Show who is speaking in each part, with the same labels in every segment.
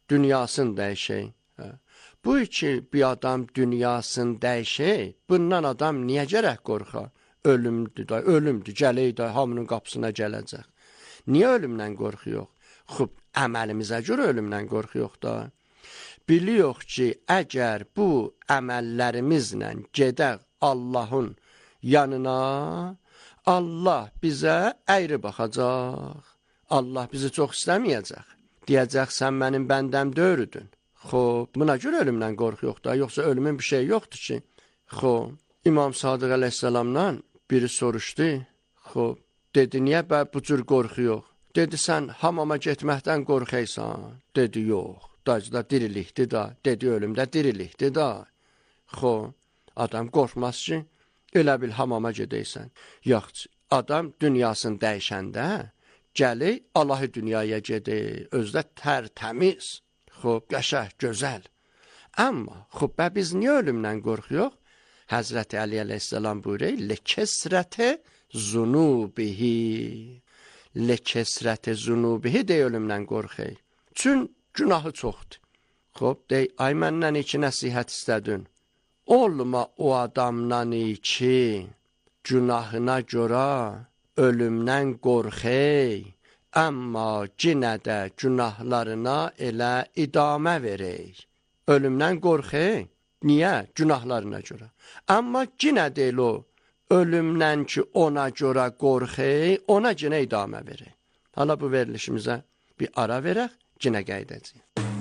Speaker 1: dünyasını dəyişək. Bu ki, bir adam dünyasını dəyişək, bundan adam niyə gərək qorxa? Ölümdür, gələk də, hamının qapısına gələcək. Niyə ölümdən qorxuyor? Xub, əməlimizə görə ölümdən qorxuyor da. Biliyor ki, əgər bu əməllərimizlə gedək Allahın yanına, Allah bizə əyri baxacaq. Allah bizi çox istəməyəcək. Deyəcək, sən mənim bəndəm deyildin. Xob, buna görə ölümdən qorxuyor da, yoxsa ölümün bir şey yoxdur ki. Xob, İmam Sadiq əleyhissalamdan biri soruşdu. Xob, dedi, niyə bu cür qorxuyor? Dedi, sən hamama getməkdən qorxaysan. Dedi, yox, da dirilikdir da. Dedi, ölümdə dirilikdir da. Xob, adam qorxmaz ki, elə bil hamama gedəysən. Yox, adam dünyasını dəyişəndə, gəli Allahı dünyaya gedir, özdə tərtəmiz. Xob, qəşəng, gözəl. Amma, xob, biz niyə ölümdən qorxuyor? Həzrəti Əli əleyhissalam buyuruyor, lekesrətə zunubihi. Lekesrətə zunubihi deyə ölümdən qorxuyor. Çün günahı çoxdur. Xob, dey, ay məndən iki nəsihət istədin. Olma o adamdan iki, günahına görə ölümdən qorxuyor. Amma yenə də günahlarına elə idamə verək. Ölümdən qorxuyor. Niyə? Günahlarına görə. Amma yenə deyil o, ölümdən ki ona görə qorxuyor, ona yenə idamə verək. Hala bu verilişimizə bir ara verək, yenə qeydəcəyik.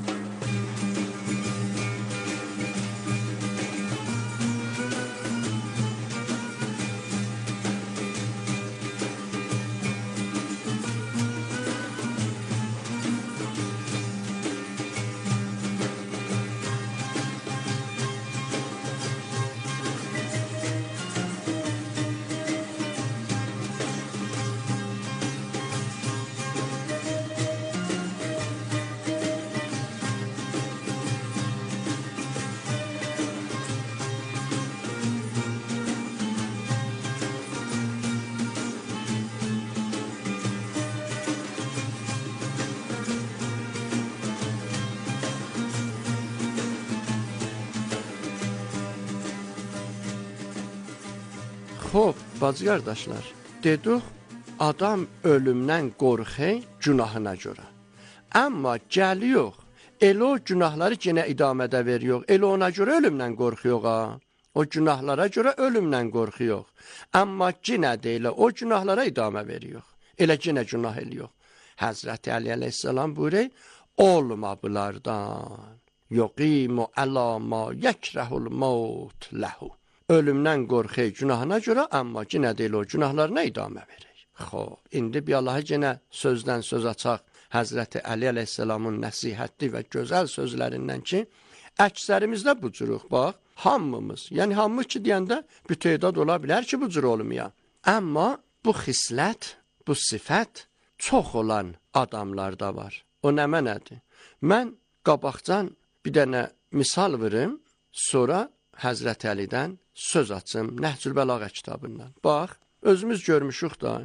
Speaker 1: Xob, bacı qardaşlar, dedik, adam ölümdən qorxuyor günahına görə. Amma gəliyor, elə o günahları yenə idamədə veriyor. Elə ona görə ölümdən qorxuyor ha. O günahlara görə ölümdən qorxuyor. Amma yenə də elə o günahlara idamə veriyor. Elə yenə günah ediyor. Həzrəti Əli əleyhissalam buyuruyor, olma bunlardan. Yuqimu əla ma yekrəhul maut ləhu. Ölümdən qorxuyor günahına görə, amma yenə deyil o günahlarına idamə verir. Xob, indi bir Allah'a yenə sözdən söz açaq Həzrəti Əli əleyhissalamın nəsihətli və gözəl sözlərindən ki, əksərimizdə bu cürük, bax, hamımız, yəni hamımız ki deyəndə büteydat ola bilər ki, bu cür olmaya. Amma bu xislət, bu sifət çox olan adamlarda var. O nə mənədir? Mən qabaqcan bir dənə misal verim, sonra Həzrəti Əlidən söz açım Nəhcül Bəlağə kitabından. Bax, özümüz görmüşük da,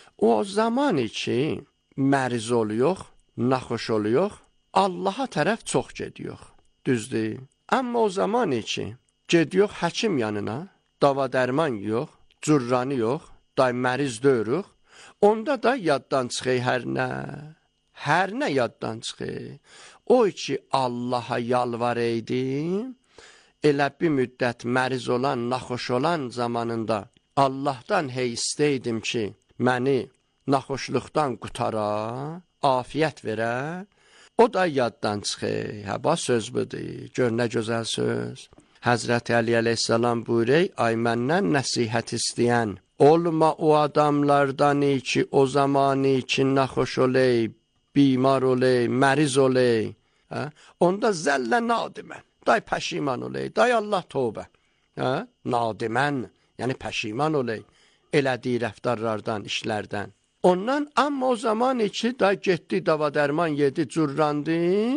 Speaker 1: o zaman ki, məriz oluyor, naxoş oluyor, Allaha tərəf çox gediyor, düzdür. Amma o zaman ki, gediyor həkim yanına, dava dərman yox, cürranı yox, day məriz döyürük, onda da yaddan çıxır hər nə yaddan çıxır. O ki, Allaha yalvar eydim, elə bir müddət məriz olan, naxoş olan zamanında Allahdan hey istəydim ki, məni naxoşluqdan qutara, afiyət verə, o da yaddan çıxır. Həba söz budur, gör nə gözəl söz. Həzrəti Əli əleyhissalam buyuruyor, ay məndən nəsihət istəyən, olma o adamlardan ki, o zamanı ki, naxoş olay, bimar olay, məriz olay, onda zəllə nadimən. Day pəşiman olay, day Allah tövbə. Nadimən, yəni pəşiman olay, elədiyi rəftarlardan, işlərdən. Ondan, amma o zaman ki, day getdi, dava dərman yedi, cürrandı,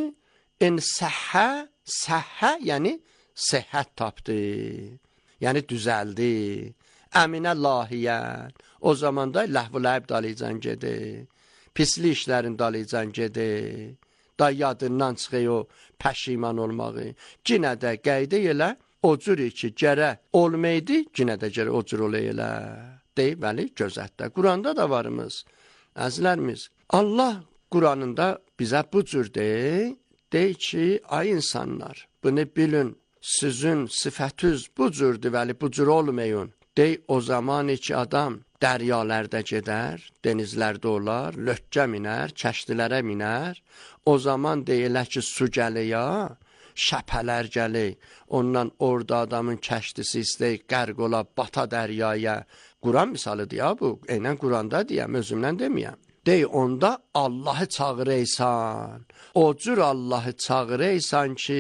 Speaker 1: səhhə, yəni səhhət tapdı, yəni düzəldi, əminə lahiyyən. O zaman da ləhv-ı ləhb dalıcan gedi, pisli işlərin dalıcan gedi, da yadından çıxıyor o pəşiman olmağı. Yenə də qayda elə, o cür ki, gərək olmaydı, yenə də gərək o cür olay elə. Deyib, bəli, gözətdə. Quranda da varımız, əzlərimiz. Allah Quranında bizə bu cür deyir ki, ay insanlar, bunu bilin, sizin sifətiniz bu cürdür, bəli, bu cür olmayın. Dey, o zaman ki, adam dəryalərdə gedər, denizlərdə olar, lökkə minər, kəştilərə minər. O zaman deyilə ki, su gəliyə, şəpələr gəlir. Ondan orada adamın kəştisi istəyir, qərq ola, bata dəryaya. Quran misalıdır ya bu, eynən Quranda deyəm, özümdən deməyəm. Dey, onda Allahı çağıraysan. O cür Allahı çağıraysan ki,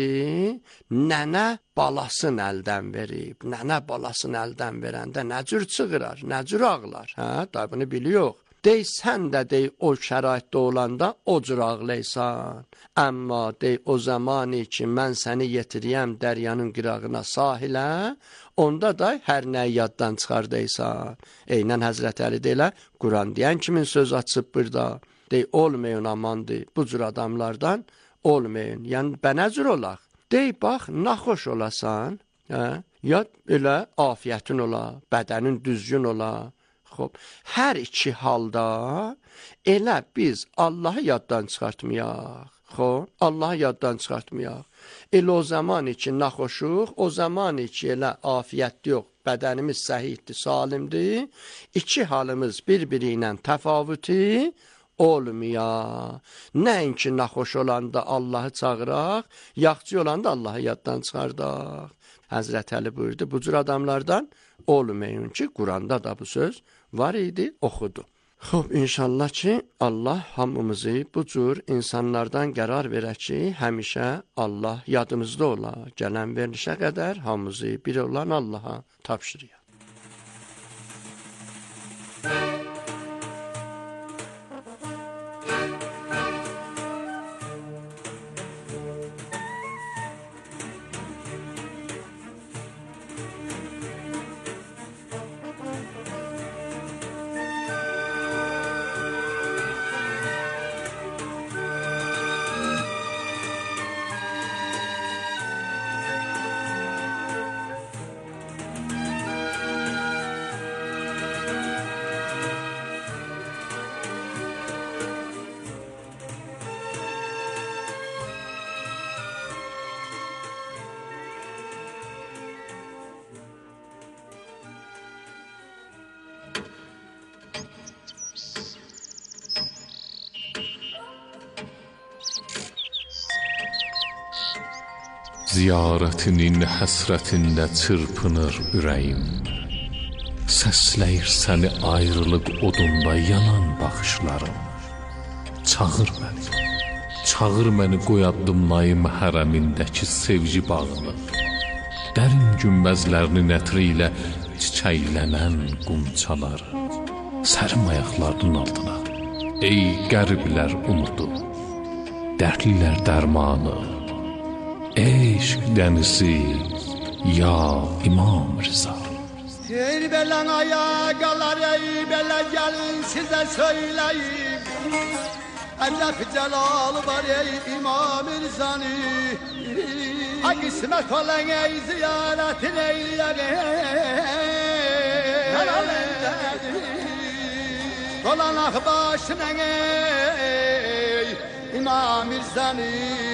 Speaker 1: nənə balasını əldən verib. Nənə balasını əldən verəndə nə cür çığırar, nə cür ağlar. Hə, da bunu biliyor. Dey, sən də dey, o şəraitdə olanda o cür ağlaysan. Amma dey, o zamanı ki, mən səni yetiriyəm dəryanın qırağına, sahilə, onda da hər nəyi yaddan çıxardaysan. Eynən Həzrət Əli deyilə, Quran deyən kimin söz açıb burada. Dey, olmayın amandır, bu cür adamlardan olmayın. Yəni, bənə cür olaq. Dey, bax, naxoş olasan, ya elə afiyyətin ola, bədənin düzgün ola. Xob, hər iki halda elə biz Allahı yaddan çıxartmayaq. Xob, Allahı yaddan çıxartmayaq. Elə o zaman ki, naxoşuq, o zaman ki, elə afiyyət yox, bədənimiz səhiddir, salimdir. İki halımız bir-biri ilə təfavüti olmuyor. Nəinki naxoş olanda Allahı çağıraq, yaxçı olanda Allahı yaddan çıxardaq. Həzrət Əli buyurdu, bu cür adamlardan olmayın ki, Quranda da bu söz var idi, oxudu. Xob, inşallah ki, Allah hamımızı bu cür insanlardan qərar verək ki, həmişə Allah yadımızda ola. Gələn verilişə qədər hamımızı bir olan Allaha tapşırıyaq.
Speaker 2: Ziyarətinin həsrətində çırpınır ürəyim. Səsləyir səni ayrılıq odunda yanan baxışlarım. Çağır məni qoy addımlayım hərəmindəki sevgi bağını. Dərin günbəzlərinin ətri ilə çiçəklənən qumçaları. Sərim ayaqlarının altına, ey qəriblər umudu, dərdlilər dərmanı. Eşq dənizi, ya İmam Rıza.
Speaker 3: Ey belən ayaqalar, ey belə gəlin sizə söyləyim. Əcəb cəlalı var ey İmam Rızanı. Ay qismət olan ey ziyarətin eyləyək. Dolanaq başına ey İmam Rızanı.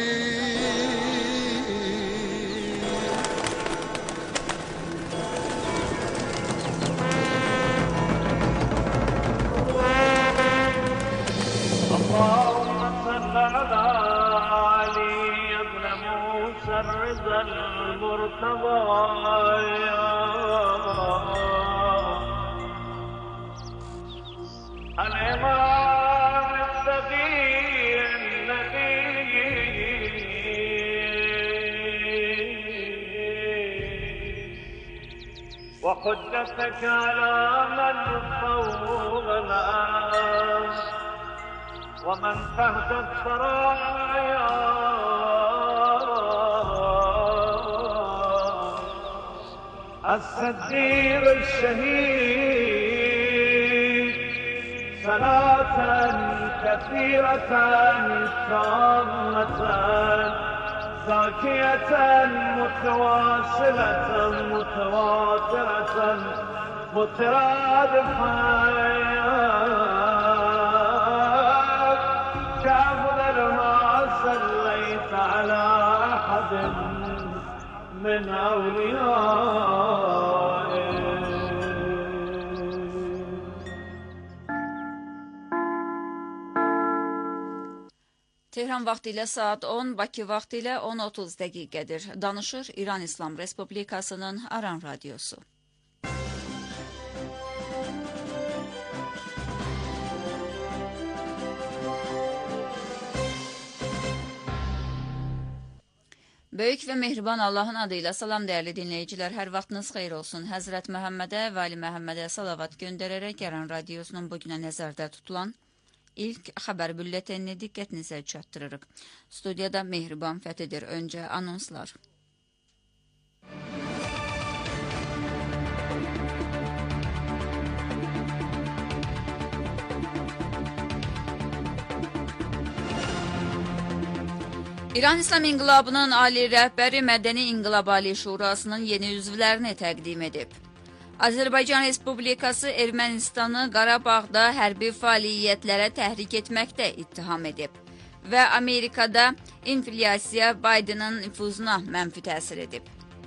Speaker 4: اللهم صل على علي بن موسى الرضا المرتضى الإمام التقي النبي وحجتك على من فوق الناس ومن تحت الثرايا الصديق الشهيد صلاة كثيرة تامة زاكية متواصلة متواترة مترادفة كأفضل ما صليت على أحد من أوليائك.
Speaker 5: Tehran vaxtı ilə saat 10, Bakı vaxtı ilə 10:30 dəqiqədir. Danışır İran İslam Respublikasının Aran Radiosu. Böyük və mehriban Allahın adıyla salam dəyərli dinləyicilər, hər vaxtınız xeyir olsun. Həzrət Məhəmmədə və Ali Məhəmmədə salavat göndərərək Aran Radiosunun bugünə nəzərdə tutulan İlk xəbər bülletenini diqqətinizə çatdırırıq. Studiyada Mehriban Fəthidir. Öncə anonslar. İran İslam İnqilabının Ali rəhbəri Mədəni İnqilab Ali Şurasının yeni üzvlərini təqdim edib. Azərbaycan Respublikası Ermənistanı Qarabağda hərbi fəaliyyətlərə təhrik etməkdə ittiham edib və Amerikada inflyasiya Bidenin nüfuzuna mənfi təsir edib.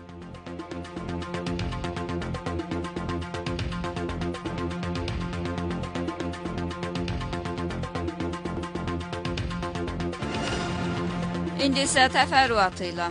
Speaker 5: İndi isə təfərrüatı ilə.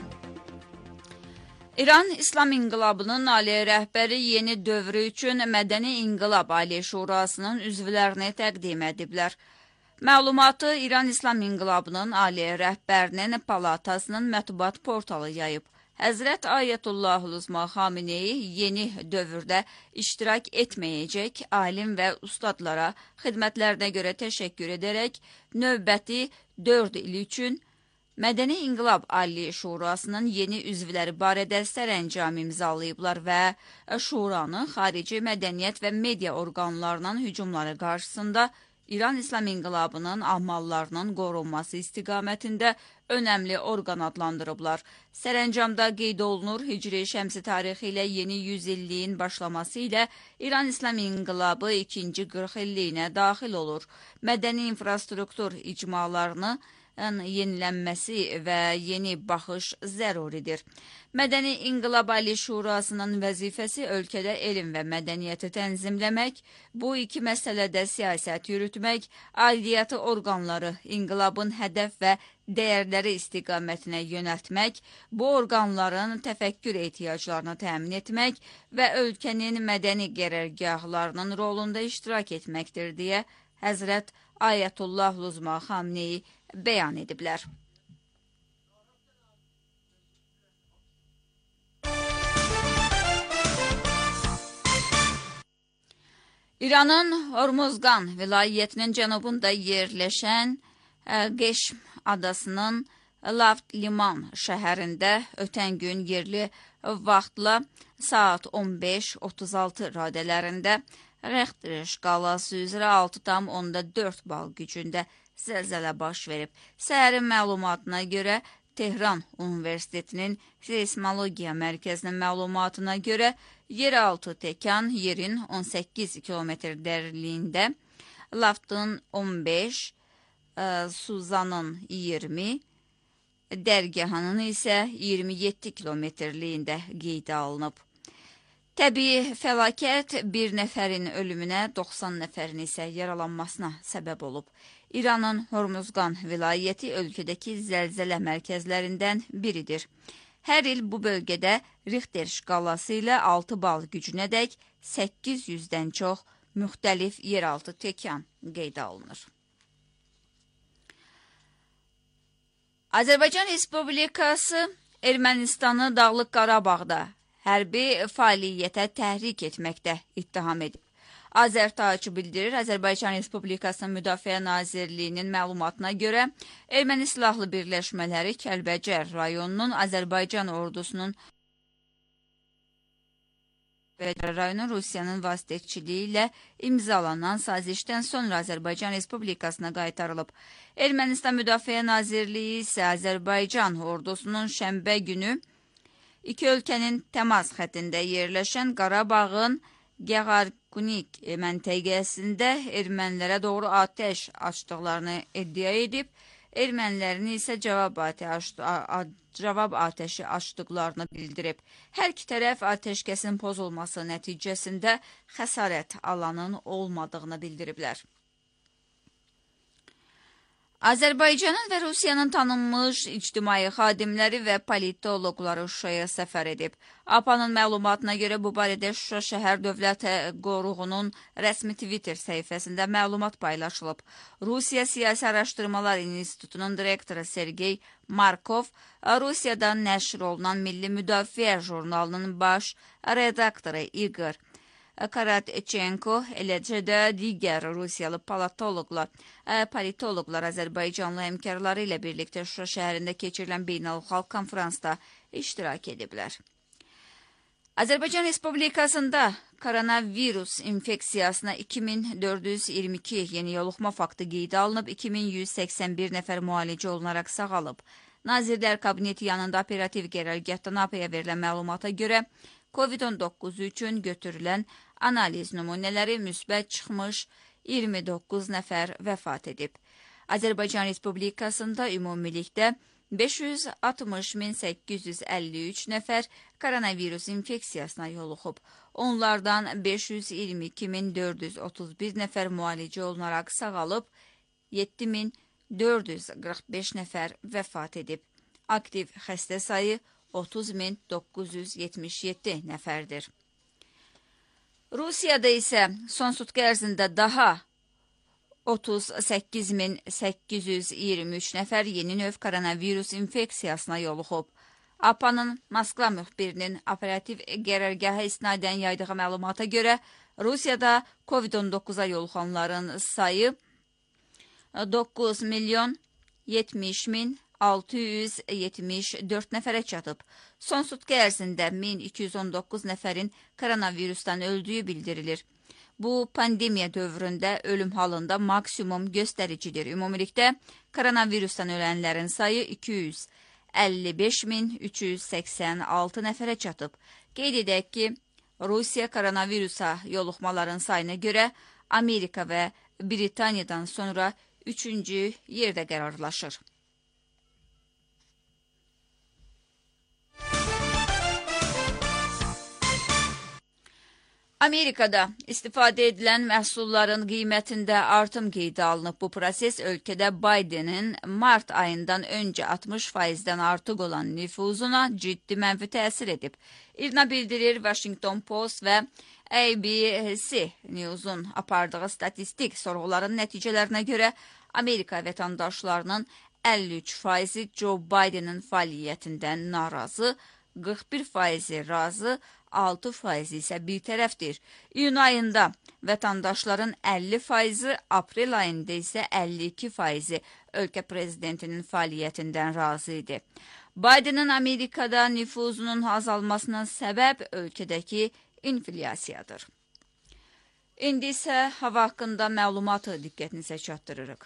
Speaker 5: İran İslam İnqilabının Ali rəhbəri yeni dövrü üçün Mədəni İnqilab Ali Şurasının üzvlərini təqdim ediblər. Məlumatı İran İslam İnqilabının Ali rəhbərinin palatasının mətbuat portalı yayıb. Həzrət Ayətullah Uzma Xameneyi yeni dövrdə iştirak etməyəcək alim və ustadlara xidmətlərinə görə təşəkkür edərək növbəti 4 il üçün Mədəni İnqilab Ali Şurasının yeni üzvləri barədə sərəncam imzalayıblar və Şuranın xarici mədəniyyət və media orqanlarının hücumları qarşısında İran İslam İnqilabının amallarının qorunması istiqamətində önəmli orqan adlandırıblar. Sərəncamda qeyd olunur, Hicri şəmsi tarixi ilə yeni 100 illiyin başlaması ilə İran İslam İnqilabı ikinci 40 illiyinə daxil olur. Mədəni infrastruktur icmalarını yenilənməsi və yeni baxış zəruridir. Mədəni İnqilab Ali Şurasının vəzifəsi ölkədə elm və mədəniyyəti tənzimləmək, bu iki məsələdə siyasət yürütmək, aidiyyatı orqanları inqilabın hədəf və dəyərləri istiqamətinə yönəltmək, bu orqanların təfəkkür ehtiyaclarını təmin etmək və ölkənin mədəni qərargahlarının rolunda iştirak etməkdir deyə Həzrət Ayətullah Uzma Xameneyi bəyan ediblər. İranın Hormuzgan vilayətinin cənubunda yerləşən Qeşm adasının Laft Liman şəhərində ötən gün yerli vaxtla saat 15:36 radələrində Richter şkalası üzrə 6,4 bal gücündə zəlzələ baş verib. Səhərin məlumatına görə Tehran Universitetinin Seismologiya Mərkəzinin məlumatına görə yeraltı təkan yerin 18 kilometr dərinliyində, Laftın 15, Suzanın 20, dərgahının isə 27 kilometrliyində qeydə alınıb. Təbii fəlakət bir nəfərin ölümünə, 90 nəfərin isə yaralanmasına səbəb olub. İranın Hormuzgan vilayəti ölkədəki zəlzələ mərkəzlərindən biridir. Hər il bu bölgədə Richter şkalası ilə 6 bal gücünədək 800-dən çox müxtəlif yeraltı təkan qeydə alınır. Azərbaycan Respublikası Ermənistanı Dağlıq Qarabağda hərbi fəaliyyətə təhrik etməkdə ittiham edib. Azərtac bildirir, Azərbaycan Respublikasının Müdafiə Nazirliyinin məlumatına görə Erməni silahlı birləşmələri Kəlbəcər rayonunun Azərbaycan ordusunun rayonu Rusiyanın vasitəçiliyi ilə imzalanan sazişdən sonra Azərbaycan Respublikasına qaytarılıb. Ermənistan Müdafiə Nazirliyi isə Azərbaycan ordusunun şənbə günü iki ölkənin təmas xəttində yerləşən Qarabağın Gəğarqunik məntəqəsində ermənilərə doğru atəş açdıqlarını iddia edib, ermənilərin isə cavab atəşi açdıqlarını bildirib. Hər iki tərəf atəşkəsin pozulması nəticəsində xəsarət alanın olmadığını bildiriblər. Azərbaycanın və Rusiyanın tanınmış ictimai xadimləri və politoloqları Şuşaya səfər edib. APA'nın məlumatına görə bu barədə Şuşa şəhər dövlət qoruğunun rəsmi Twitter səhifəsində məlumat paylaşılıb. Rusiya Siyasi Araşdırmalar İnstitutunun direktoru Sergey Markov, Rusiyadan nəşr olunan Milli Müdafiə jurnalının baş redaktoru Igor Karatchenko, eləcə də digər Rusiyalı politoloqlar Azərbaycanlı həmkarları ilə birlikdə Şuşa şəhərində keçirilən beynəlxalq konferansda iştirak ediblər. Azərbaycan Respublikasında koronavirus infeksiyasına 2422 yeni yoluxma faktı qeydə alınıb, 2181 nəfər müalicə olunaraq sağalıb. Nazirlər Kabineti yanında operativ qərargahdan APA-ya verilən məlumata görə COVID-19 üçün götürülən analiz nümunələri müsbət çıxmış 29 nəfər vəfat edib. Azərbaycan Respublikasında ümumilikdə 560.853 nəfər koronavirus infeksiyasına yoluxub. Onlardan 522.431 nəfər müalicə olunaraq sağalıb, 7.445 nəfər vəfat edib. Aktiv xəstə sayı 30.977 nəfərdir. Rusiyada isə son sutqa ərzində daha 38.823 nəfər yeni növ koronavirus infeksiyasına yoluxub. APA-nın Moskva müxbirinin operativ qərargaha isnadən yaydığı məlumata görə Rusiyada COVID-19-a yoluxanların sayı 9.070.674 nəfərə çatıb. Son sutqa ərzində 1219 nəfərin koronavirusdan öldüyü bildirilir. Bu, pandemiya dövründə ölüm halında maksimum göstəricidir. Ümumilikdə koronavirusdan ölənlərin sayı 255.386 nəfərə çatıb. Qeyd edək ki, Rusiya koronavirusa yoluxmaların sayına görə Amerika və Britaniyadan sonra 3-cü yerdə qərarlaşır. Amerikada istifadə edilən məhsulların qiymətində artım qeydə alınıb. Bu proses ölkədə Bidenin mart ayından öncə 60%-dən artıq olan nüfuzuna ciddi mənfi təsir edib. İRNA bildirir, Washington Post və ABC News'un apardığı statistik sorğuların nəticələrinə görə Amerika vətəndaşlarının 53%-i Joe Bidenin fəaliyyətindən narazı, 41%-i razı, 6% isə bir tərəfdir. İyun ayında vətəndaşların 50%-i, aprel ayında isə 52%-i ölkə prezidentinin fəaliyyətindən razı idi. Bidenin Amerikada nüfuzunun azalmasına səbəb ölkədəki inflyasiyadır. İndi isə hava haqqında məlumatı diqqətinizə çatdırırıq.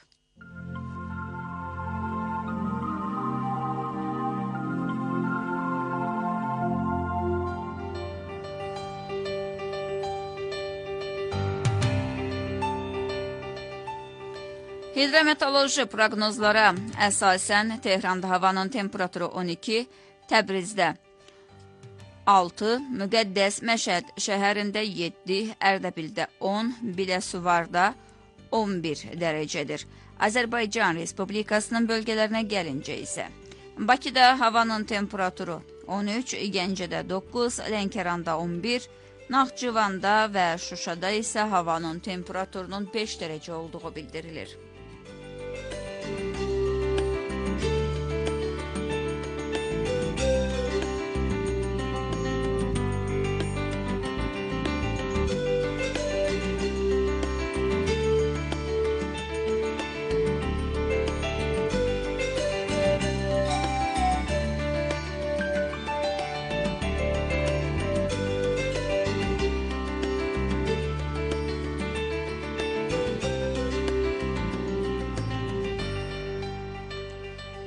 Speaker 5: Hidrometeoroloji proqnozlara əsasən Tehranda havanın temperaturu 12, Təbrizdə 6, Müqəddəs Məşəd şəhərində 7, Ərdəbildə 10, Biləsuvarda 11 dərəcədir. Azərbaycan Respublikasının bölgələrinə gəlincə isə Bakıda havanın temperaturu 13, Gəncədə 9, Lənkəranda 11, Naxçıvanda və Şuşada isə havanın temperaturunun 5 dərəcə olduğu bildirilir.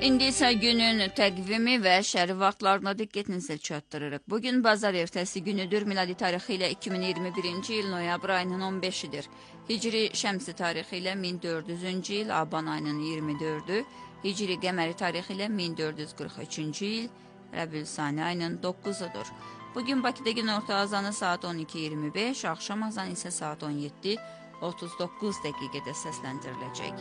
Speaker 5: İndi isə günün təqvimi və şəhəri vaxtlarına diqqətinizi çatdırırıq. Bugün bazar ertəsi günüdür. Miladi tarixi ilə 2021-ci il noyabr ayının 15-idir. Hicri şəmsi tarixi ilə 1400-cü il aban ayının 24-ü. Hicri qəməri tarixi ilə 1443-cü il Rəbül-Sani ayının 9-udur. Bugün Bakıda gün orta azanı saat 12:25, axşam azanı isə saat 17:39 dəqiqədə səsləndiriləcək.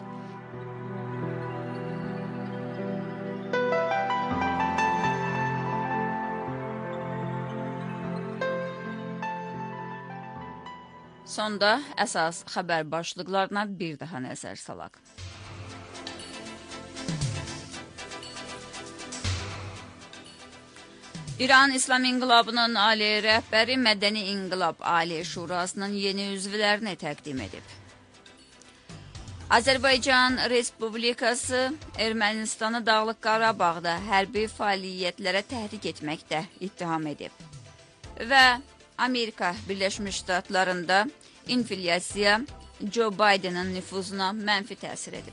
Speaker 5: Sonda əsas xəbər başlıqlarına bir daha nəzər salaq. İran İslam İnqilabının Ali rəhbəri Mədəni İnqilab Ali Şurasının yeni üzvlərini təqdim edib. Azərbaycan Respublikası Ermənistanı Dağlıq Qarabağda hərbi fəaliyyətlərə təhrik etməkdə ittiham edib. Və Amerika Birləşmiş Ştatlarında inflyasiya Joe Biden'ın nüfuzuna mənfi təsir edib.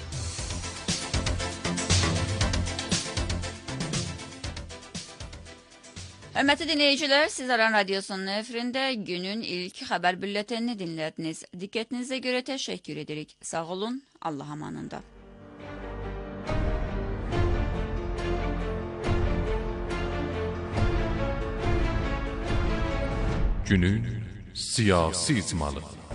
Speaker 5: Hörmətli dinləyicilər, siz Aran Radiosunun efirində günün ilk xəbər büllətenini dinlədiniz. Diqqətinizə görə təşəkkür edirik. Sağ olun, Allah amanında.
Speaker 2: Günün siyasi icmalı.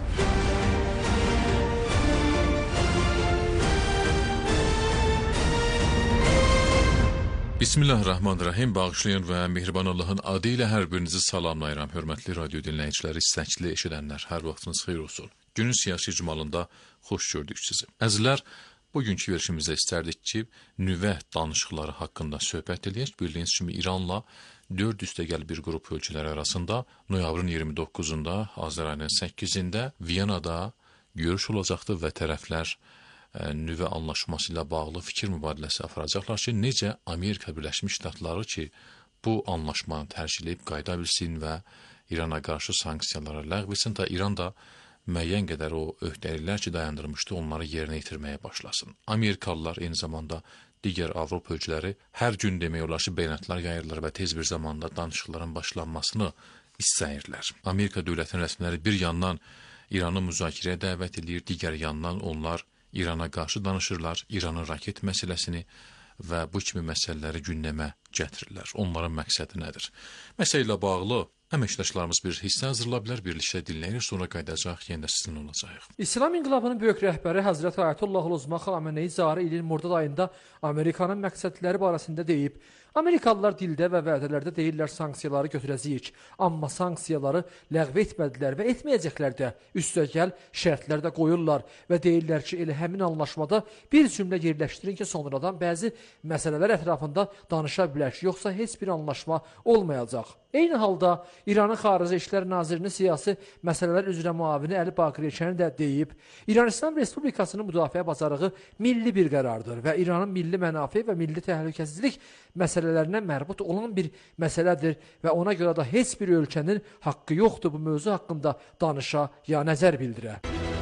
Speaker 2: Bismillahirrahmanirrahim. Bağışlayan və mehriban Allahın adı ilə hər birinizi salamlayıram. Hörmətli radio dinləyiciləri, istəkli eşidənlər, hər vaxtınız xeyir olsun. Günün siyasi icmalında xoş gördük sizi. Əzizlər, bugünkü verilişimizdə istərdik ki, nüvə danışıqları haqqında söhbət edək. Bildiyiniz kimi İranla 4 üstəgəl bir qrup ölkələri arasında noyabrın 29-unda, Azər ayının 8-də Viyanada görüş olacaqdır və tərəflər nüvə anlaşması ilə bağlı fikir mübadiləsi aparacaqlar ki, necə Amerika Birləşmiş Ştatları ki, bu anlaşmanı tərciləyib qayda bilsin və İrana qarşı sanksiyalara ləğv etsin, ta İran da müəyyən qədər o öhdəliklər ki, dayandırmışdı, onları yerinə yetirməyə başlasın. Amerikalılar eyni zamanda digər Avropa ölkələri hər gün demək olar ki, bəyanatlar yayırlar və tez bir zamanda danışıqların başlanmasını istəyirlər. Amerika dövlətinin rəsmiləri bir yandan İranı müzakirəyə dəvət edir, digər yandan onlar İrana qarşı danışırlar, İranın raket məsələsini və bu kimi məsələləri gündəmə gətirirlər. Onların məqsədi nədir? Məsələ ilə bağlı əməkdaşlarımız bir hissə hazırla bilər, birlikdə dinləyir, sonra qaydacaq, yenə də sizinlə olacaq.
Speaker 6: İslam İnqilabının böyük rəhbəri Həzrət Ayətullah Uzma Xameneyi cari ilin Murdad ayında Amerikanın məqsədləri barəsində deyib. Amerikalılar dildə və vədələrdə deyirlər sanksiyaları götürəcəyik, amma sanksiyaları ləğv etmədilər və etməyəcəklər də. Üstəgəl şərtlər də qoyurlar və deyirlər ki, elə həmin anlaşmada bir cümlə yerləşdirin ki, sonradan bəzi məsələlər ətrafında danışa bilər ki, yoxsa heç bir anlaşma olmayacaq. Eyni halda İranın Xarici İşlər Nazirinin siyasi məsələlər üzrə müavini Əli Baqirəkəni də deyib, İran-İslam Respublikasının müdafiə bacarığı milli bir qərardır və İranın milli mənafe və milli təhlükəsizlik məsələlərinə mərbut olan bir məsələdir və ona görə də heç bir ölkənin haqqı yoxdur bu mövzu haqqında danışa ya nəzər bildirə.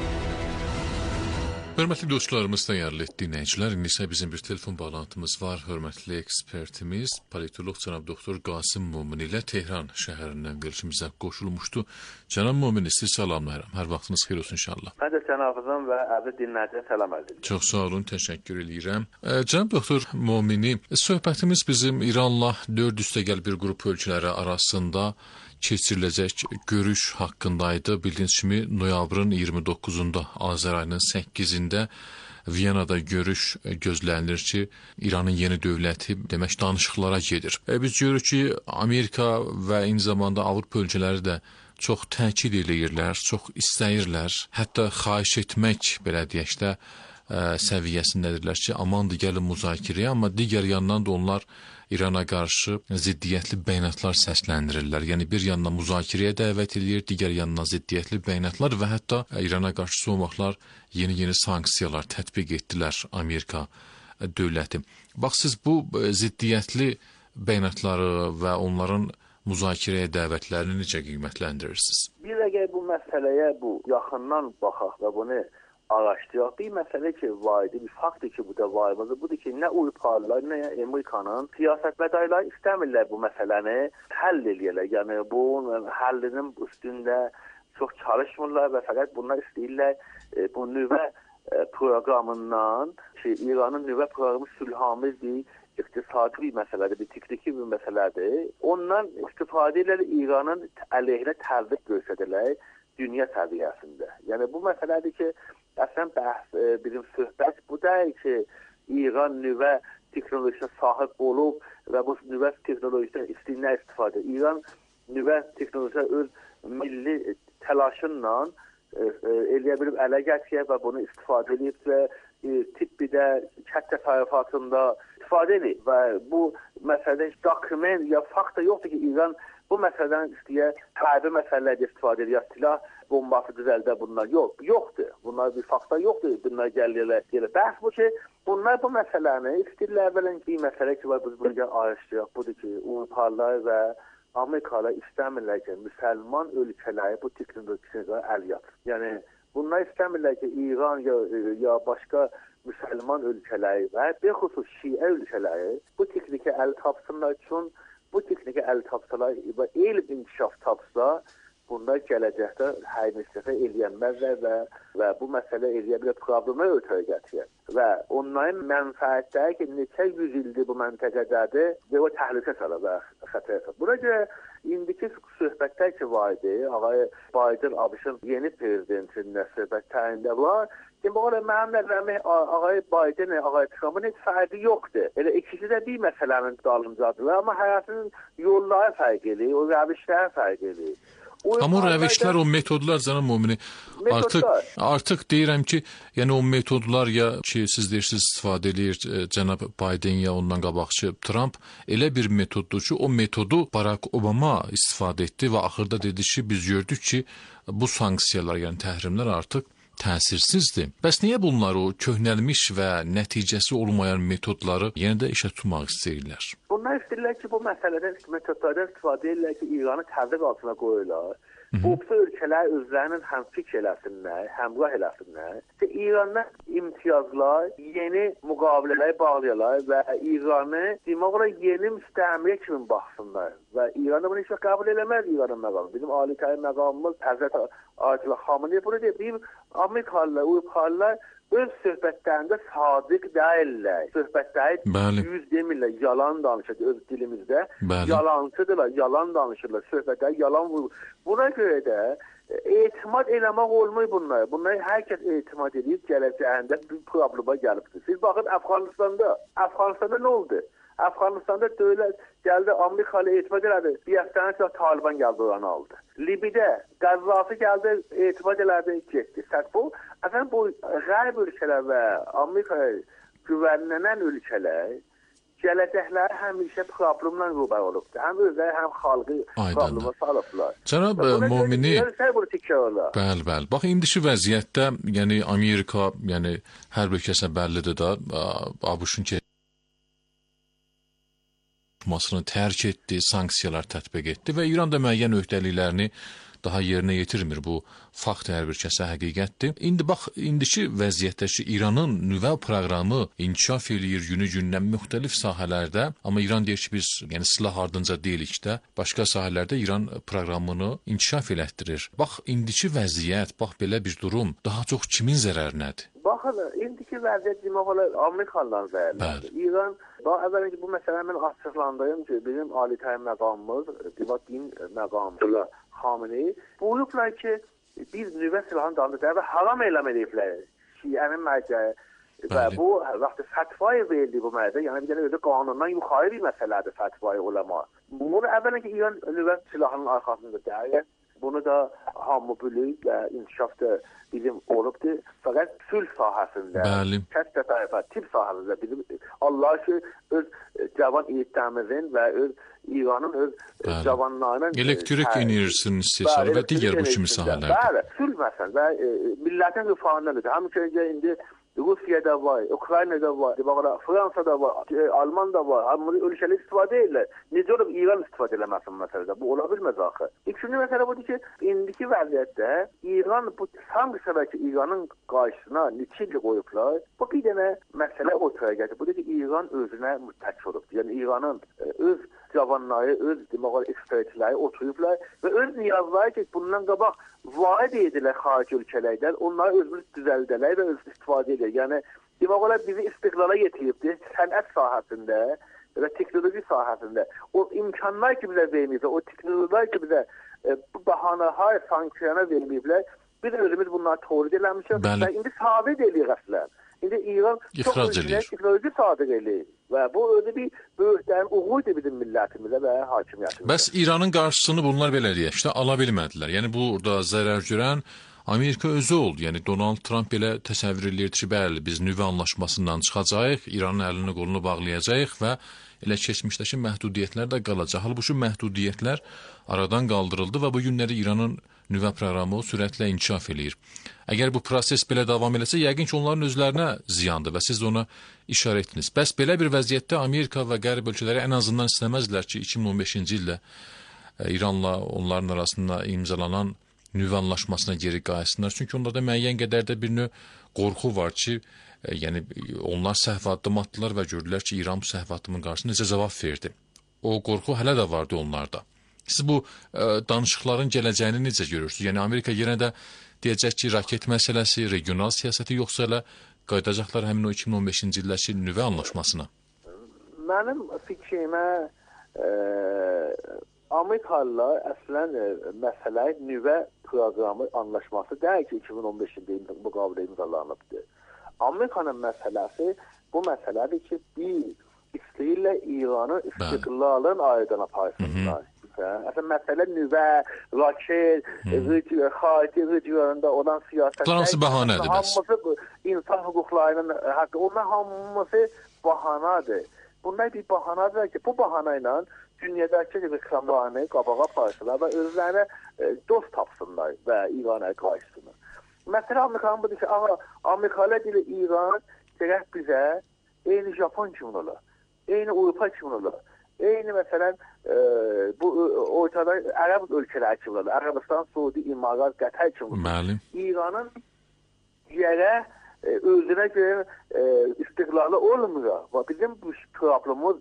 Speaker 2: Hörmətli dostlarımız, dəyərli dinləyicilər, indi isə bizim bir telefon bağlantımız var. Hörmətli ekspertimiz, politolog cənab doktor Qasım Momin ilə Tehran şəhərindən verilişimizə qoşulmuşdu. Cənab Momin, sizi salamlayıram. Hər vaxtınız xeyir olsun inşallah.
Speaker 7: Mən də cənabınızın və əziz dinləyicilərə salam arz edirəm.
Speaker 2: Çox sağ olun, təşəkkür edirəm. Cənab doktor Momini, söhbətimiz bizim İranla 4 üstəgəl bir qrup ölkələri arasında keçiriləcək görüş haqqındaydı. Bildiyiniz kimi noyabrın 29-unda, Azər ayının 8-də Viyanada görüş gözlənilir ki, İranın yeni dövləti demək danışıqlara gedir. Biz görürük ki, Amerika və eyni zamanda Avropa ölkələri də çox təkid edirlər, çox istəyirlər, hətta xahiş etmək, belə deyək də, səviyyəsindədirlər ki, amandır gəlin müzakirəyə, amma digər yandan da onlar İrana qarşı ziddiyyətli bəyanatlar səsləndirirlər. Yəni bir yandan müzakirəyə dəvət edir, digər yandan ziddiyyətli bəyanatlar və hətta İrana qarşı son vaxtlar yeni sanksiyalar tətbiq etdilər Amerika dövləti. Bax, siz bu ziddiyyətli bəyanatları və onların müzakirəyə dəvətlərini necə qiymətləndirirsiniz?
Speaker 7: Bir əgər bu məsələyə bu yaxından baxaq və bunu araşdıraq. Bir məsələ ki, var idi, bir faktdır ki, bu da var. Budur ki, nə Avropalılar, nə Amerikanın siyasət mədarları istəmirlər bu məsələni həll edərlər. Yəni bunun həllinin üstündə çox çalışmırlar və fəqət bunlar istəyirlər bu nüvə proqramından ki, İranın nüvə proqramı sülhamiz bir iqtisadi bir məsələdir, bir tekniki bir məsələdir. Ondan istifadə ilə İranın əleyhinə təbliğ göstərirlər dünya səviyyəsində. Yəni bu məsələdir ki, əslən bəhs bizim söhbət bu deyil ki, İran nüvə texnolojisine sahib olub və bu nüvə texnolojisindən istəyinə istifadə. İran nüvə texnolojisine öz milli təlaşınla eləyə bilib ələ gətirib və bunu istifadə edib və tibbidə, kənd təsərrüfatında istifadə edib və bu məsələdə heç dokument ya fakta yoxdur ki, İran bu məsələdən istəyir hərbi məsələlərdə istifadə edir, ya silah bombası düzəldə bunlar yoxdur. Bunlar bir fakta yoxdur. Bunlar gəlirlər. Bəhs bu ki, bunlar bu məsələni istəyirlər əvvələn bir məsələ ki, biz bunu araşdıraq. Budur ki, Avropalılar və Amerikalılar istəmirlər ki, müsəlman ölkələri bu texnologiyə əl yatsın. Yəni bunlar istəmirlər ki, İran ya başqa müsəlman ölkələri və bəxüsus Şiə ölkələri bu texnikə əl tapsınlar üçün bu texnikə əl tapsalar və elm inkişaf tapsa, bunlar gələcəkdə hər nisbətə eləyənməzlər və bu məsələ eləyə bilər problemi ötəri gətirir. Və onların mənfəətləri ki, neçə yüz ildir bu məntəqədədir və o təhlükə salır və xətər salır. Buna görə indiki söhbətlər ki var idi, ağay Biden ABŞ-ın yeni prezidentinin söhbətlərində var. Şimdi bu arada mənim nəzərimə ağay Biden, ağay Trump'ın heç fərqi yoxdur. Elə ikisi də bir məsələnin dalıncadır, amma həyatının yolları fərq edir, o rəvişləri fərq edir.
Speaker 2: Amma o rəvişlər, o metodlar canım mümini artıq deyirəm ki, yəni o metodlar ya ki siz deyirsiniz istifadə edir cənab Biden ya ondan qabaqçı Trump elə bir metoddur ki, o metodu Barack Obama istifadə etdi və axırda dedi ki, biz gördük ki, bu sanksiyalar, yəni təhrimlər artıq təsirsizdir. Bəs niyə bunlar o köhnəlmiş və nəticəsi olmayan metodları yenə də işə tutmaq istəyirlər?
Speaker 7: Bunlar istəyirlər ki, bu məsələdən metodlardan istifadə edirlər ki, İranı təbliğ altına qoyurlar. Bu ölkələr özlərinin həm fikr eləsinlər, həmrah eləsinlər ki, İrandan imtiyazlar, yeni müqavilələr bağlayırlar və İranı demək olar yeni müstəmləkə kimi baxsınlar və İranı bunu heç vaxt qəbul eləməz İranın məqamı. Bizim alitəyi məqamımız Həzrət Ayətullah Xameneyi bunu deyir. Bizim Amerikalılar, Avropalılar öz söhbətlərində sadiq deyirlər. Söhbətləri yüz demirlər, yalan danışır öz dilimizdə. Yalancıdırlar, yalan danışırlar. Söhbətlər yalan vurur. Buna görə də etimad eləmək olmuyor bunlar. Bunlar hər kəs etimad edib gələcəyində bir problema gəlibdir. Siz baxın Afqanistanda nə oldu? Afqanistanda dövlət gəldi, Amerikalı etimad elədi. Bir həftədən sonra Taliban gəldi, oranı aldı. Libidə Qəzzafi gəldi, etimad elədi, getdi. Bu, əfəndim, bu qərb ölkələr və Amerikaya güvənlənən ölkələr gələcəkləri həmişə problemlə rübər olubdur. Həm özləri, həm xalqı problema salıblar.
Speaker 2: Cənab Momini, bəli. Bax, indiki vəziyyətdə, yəni Amerika, yəni hər bir kəsə bəllidir da, ABŞ-ın ki, masını tərk etdi, sanksiyalar tətbiq etdi və İran da müəyyən öhdəliklərini daha yerinə yetirmir. Bu fakt hər bir kəsə həqiqətdir. İndi bax, indiki vəziyyətdəki İranın nüvə proqramı inkişaf eləyir günü-gündən müxtəlif sahələrdə, amma İran deyir ki, biz yəni silah ardınca deyilik də, başqa sahələrdə İran proqramını inkişaf elətdirir. Bax, indiki vəziyyət, bax belə bir durum daha çox kimin zərərinədir?
Speaker 7: Baxın, indiki vəziyyət demək olar Amerikalıların zərərinədir. İran, əvvəlcə bu məsələni mən açıqlandırım ki, bizim alitəyi məqamımız, din məqamımız Xameneyi buyurublar ki, biz nüvə silahını dalınca və haram eyləm ediblər Şiənin mərcəyi və bu vaxtı fətvaya verildi bu mərcə, yəni bir dənə özü qanundan yuxarı bir məsələdir fətvaya ulama. Bunu əvvələn ki, İran nüvə silahının arxasında deyir. Bunu da hamı bilir və inkişafda bizim olubdur. Fəqət sülh sahəsində, kənd təsərrüfatı, tibb sahəsində bizim Allah ki, öz cavan yiğitlərimizin və öz İranın öz cavanlarının
Speaker 2: elektrik enerjisinin istehsalı və digər bu kimi sahələrdə.
Speaker 7: Bəli, sülh məsələn və millətin rifahındadır. Həmçinin indi Rusiyada var, Ukraynada var, Fransada var, Almanda var. Hamı ölkələr istifadə edirlər. Necə olub İran istifadə eləməsin məsələdə? Bu ola bilməz axı. İkinci məsələ budur ki, indiki vəziyyətdə İran bu sanksiyalar ki, İranın qarşısına neçə il qoyublar. Bu bir dənə məsələ ortaya gəlir. Budur ki, İran özünə müttəki olubdur. Yəni İranın öz cavanları, öz demək ekspertləri oturublar və öz niyazları ki, bundan qabaq vaid edilər xarici ölkələrdən, onları özümüz düzəldələr və öz istifadə edir. Yəni demək olar bizi istiqlala yetiribdir sənət sahəsində və texnoloji sahəsində. O imkanlar ki bizə verməyiblər, o texnologiyalar ki bizə bu bahanalar, sanksiyona verməyiblər. Biz də özümüz bunları tolid eləmişik və indi sabit edirik əslən. İndi İran çox texnoloji sadır eləyir və bu özü bir böyüklərin uğurdur bizim millətimizə və hakimiyyətimizə.
Speaker 2: Bəs İranın qarşısını bunlar belə deyək ki, ala bilmədilər. Yəni burada zərər görən Amerika özü oldu. Yəni Donald Trump belə təsəvvür edirdi ki, bəli, biz nüvə anlaşmasından çıxacağıq, İranın əlini qolunu bağlayacağıq və elə keçmişdəki məhdudiyyətlər də qalacaq. Halbuki məhdudiyyətlər aradan qaldırıldı və bu günləri İranın nüvə proqramı sürətlə inkişaf eləyir. Əgər bu proses belə davam eləsə, yəqin ki, onların özlərinə ziyandır və siz ona işarə etdiniz. Bəs belə bir vəziyyətdə Amerika və qərb ölkələri ən azından istəməzlər ki, 2015-ci ildə İranla onların arasında imzalanan nüvə anlaşmasına geri qayıtsınlar. Çünki onlarda müəyyən qədər də bir növ qorxu var ki, yəni onlar səhv addım atdılar və gördülər ki, İran bu səhv addımın qarşısında necə cavab verdi. O qorxu hələ də vardı onlarda. Siz bu danışıqların gələcəyini necə görürsünüz? Yəni Amerika yenə də deyəcək ki, raket məsələsi, regional siyasəti yoxsa elə qayıdacaqlar həmin o 2015-ci ildəki nüvə anlaşmasına?
Speaker 7: Mənim fikrimə Amerikalılar əslən məsələ nüvə proqramı anlaşması deyil ki, 2015-ci ildə müqavilə imzalanıbdır. Amerikanın məsələsi bu məsələdir ki, bir istəyirlər İranı istiqlalın aydan aparsınlar. Əslən məsələ nüvə, raket, xarici regionunda olan siyasətlər.
Speaker 2: Hansı bəhanədir bəs?
Speaker 7: Hamısı insan hüquqlarının haqqı. Onlar hamısı bahanadır. Bunlar bir bahanadır ki, bu bahana ilə dünyadakı reklamlarını qabağa aparsınlar və özlərinə dost tapsınlar və İrana qarşısını. Məsələ Amerikanın budur ki, Amerikalı ilə İran gərək bizə eyni Japon kimi olar, eyni Avropa kimi olar. Eyni məsələn bu ortada Ərəb ölkələri kimi olar. Ərəbistan, Suudi, İmarat, Qətər kimi olar. İranın yerə özünə görə istiqlalı olmur. Bizim bu problemimiz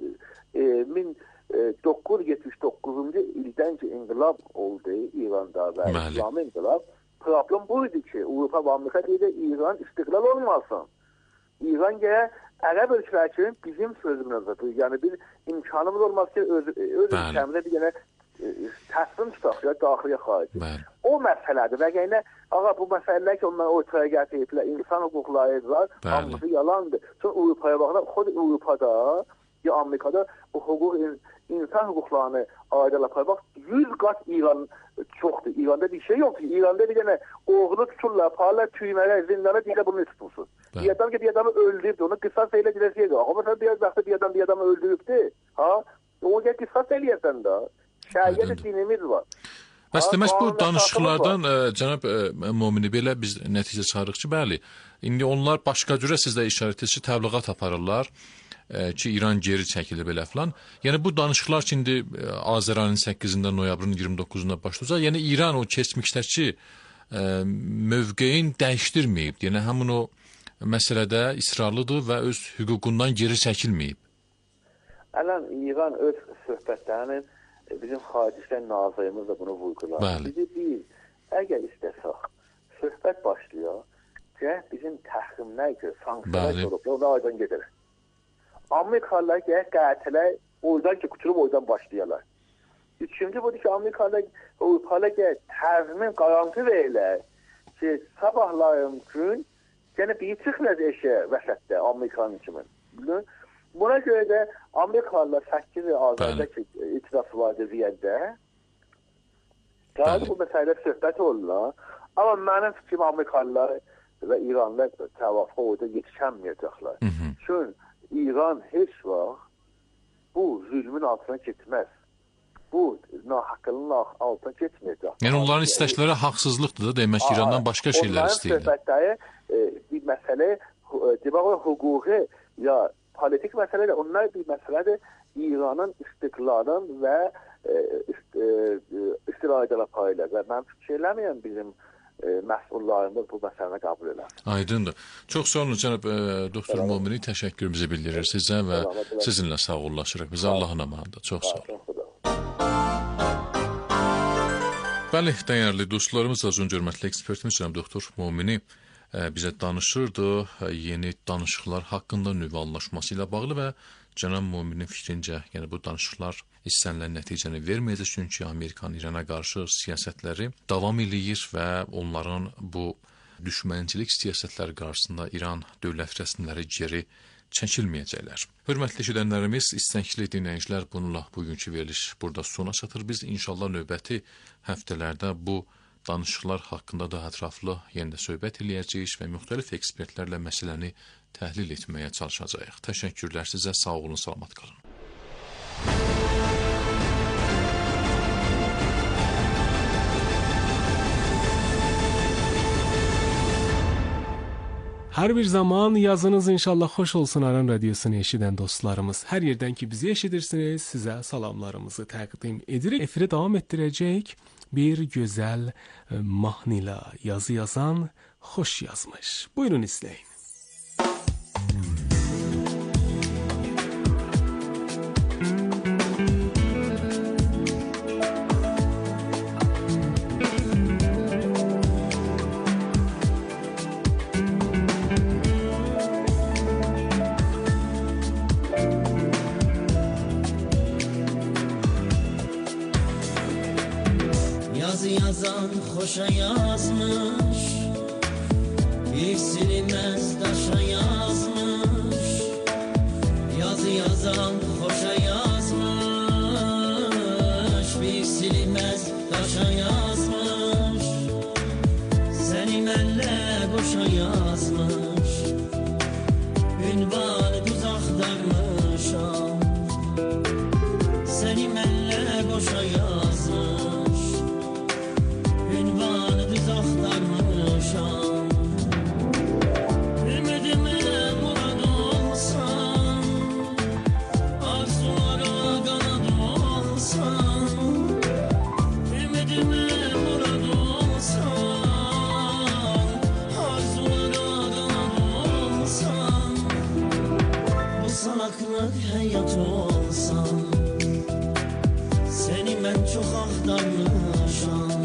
Speaker 7: 1979-cu ildən ki inqilab oldu İranda və İslami inqilab. Problem buydu ki, Avropa və Amerika deyir İran istiqlal olmasın. İran gələ Ərəb ölkələri kimi bizim sözümüzdür. Yəni bir imkanımız olmaz ki, öz ölkəmizə bir yenə təslim tutaq ya, daxiliyə xarici. O məsələdir və yenə bu məsələlər ki, onlar ortaya gətiriblər, insan hüquqları var, hamısı yalandır. Çünki Avropaya baxda, xod Avropada ya Amerikada bu insan hüquqlarını aydala bax 100 qat İran çoxdur. İranda bir şey yoxdur. İranda bir dənə oğlu tuturlar, aparırlar tüymələ, zindana deyirlər bunu tutursun. Bir adam ki, bir adamı öldürübdür, onu qisas elə diləsiyəcək. Amma sən bir vaxtda bir adamı öldürübdür, o gəl qisas eləyəsən də. Şəriət dinimiz var.
Speaker 2: Bəs demək bu danışıqlardan cənab Momini belə biz nəticə çıxarırıq ki, bəli, indi onlar başqa cürə sizdə işarət etdiniz ki, təbliğat aparırlar ki, İran geri çəkilir belə filan. Yəni bu danışıqlar ki, indi Azər ayının 8-də, noyabrın 29-da başlayacaq. Yəni İran o keçmişdəki mövqeyin dəyişdirməyib. Yəni həmin o məsələdə israrlıdır və öz hüququndan geri çəkilməyib.
Speaker 7: Ələn İran öz söhbətlərinin bizim Xarici İşlər Nazirimiz də bunu vurgular. Bizi bir, əgər istəsək, söhbət başlayır, bizim təhrimlər ki, sanksiyalar olublar, ona aydan gedir. Amerikalılar qətələr oradan ki, quturub oradan başlayırlar. Üçüncü budur ki, Amerikalılar, Avrupalılar tərzimin qaranti verirlər ki, sabahlayın gün, yəni bir çıxmaz eşə vəsətdə Amerikanın kimin. Buna görə də Amerikalılar 8 Azərdə ki, itiraf var deyəndə, bu məsələdə söhbət olurlar. Amma mənim fikrim Amerikalılar və İranlar təvafuq orada yetişənməyəcəklər. Çünki İran heç vaxt bu zülmün altına getməz. Bu nahaqqlığın altına getməyəcək.
Speaker 2: Yəni onların istəkləri haqsızlıqdır da, demək İrandan başqa şeylər istəyirlər.
Speaker 7: Onların söhbətləri bir məsələ demək hüquqi ya politik məsələdir. Onlar bir məsələdir. İranın istiqlalın və istirahətlə payla və mən fikir eləməyəm bizim məsullarımız bu məsələni qəbul edər.
Speaker 2: Aydındır. Çox sağ olun cənab doktor Momini, təşəkkürümüzü bildirir sizə və sizinlə sağollaşırıq. Bizə Allahın amanıdır. Çox sağ olun. Bəli, dəyərli dostlarımız, az öncə hörmətli ekspertimiz cənab doktor Momini bizə danışırdı yeni danışıqlar haqqında nüvə anlaşması ilə bağlı və cənab Mominin fikrincə, yəni bu danışıqlar istənilən nəticəni verməyəcək, çünki Amerikanın İrana qarşı siyasətləri davam eləyir və onların bu düşmənçilik siyasətləri qarşısında İran dövlət rəsmiləri geri çəkilməyəcəklər. Hörmətli eşidənlərimiz, istəkli dinləyicilər, bununla bugünkü veriliş burada sona çatır. Biz inşallah növbəti həftələrdə bu danışıqlar haqqında da ətraflı yenə söhbət eləyəcəyik və müxtəlif ekspertlərlə məsələni təhlil etməyə çalışacağıq. Təşəkkürlər sizə, sağ olun, salamat qalın.
Speaker 8: Her bir zaman yazınız inşallah hoş olsun Aran Radyosunu eşidən dostlarımız. Her yerden ki bizi eşidirsiniz, size salamlarımızı təqdim edirik. Efiri devam etdirəcək bir güzel mahnıyla yazı yazan hoş yazmış. Buyurun izleyin.
Speaker 9: Yazan hoşa yazmış, bir silinmez taşa yazmış. Yazı yazan hoşa yazmış, bir silinmez taşa yazmış. Seni mənlə boşa yazmış, ünvanı düz axtarmışam. Seni mənlə boşa yazmış, ünvanı düz axtarmışam. Ümidimə murad olsan, arzulara qanad olsan. Ümidimə murad olsan, arzulara qanad olsan. Bu salaqlıq həyat olsan, seni mən çox axtarmışam.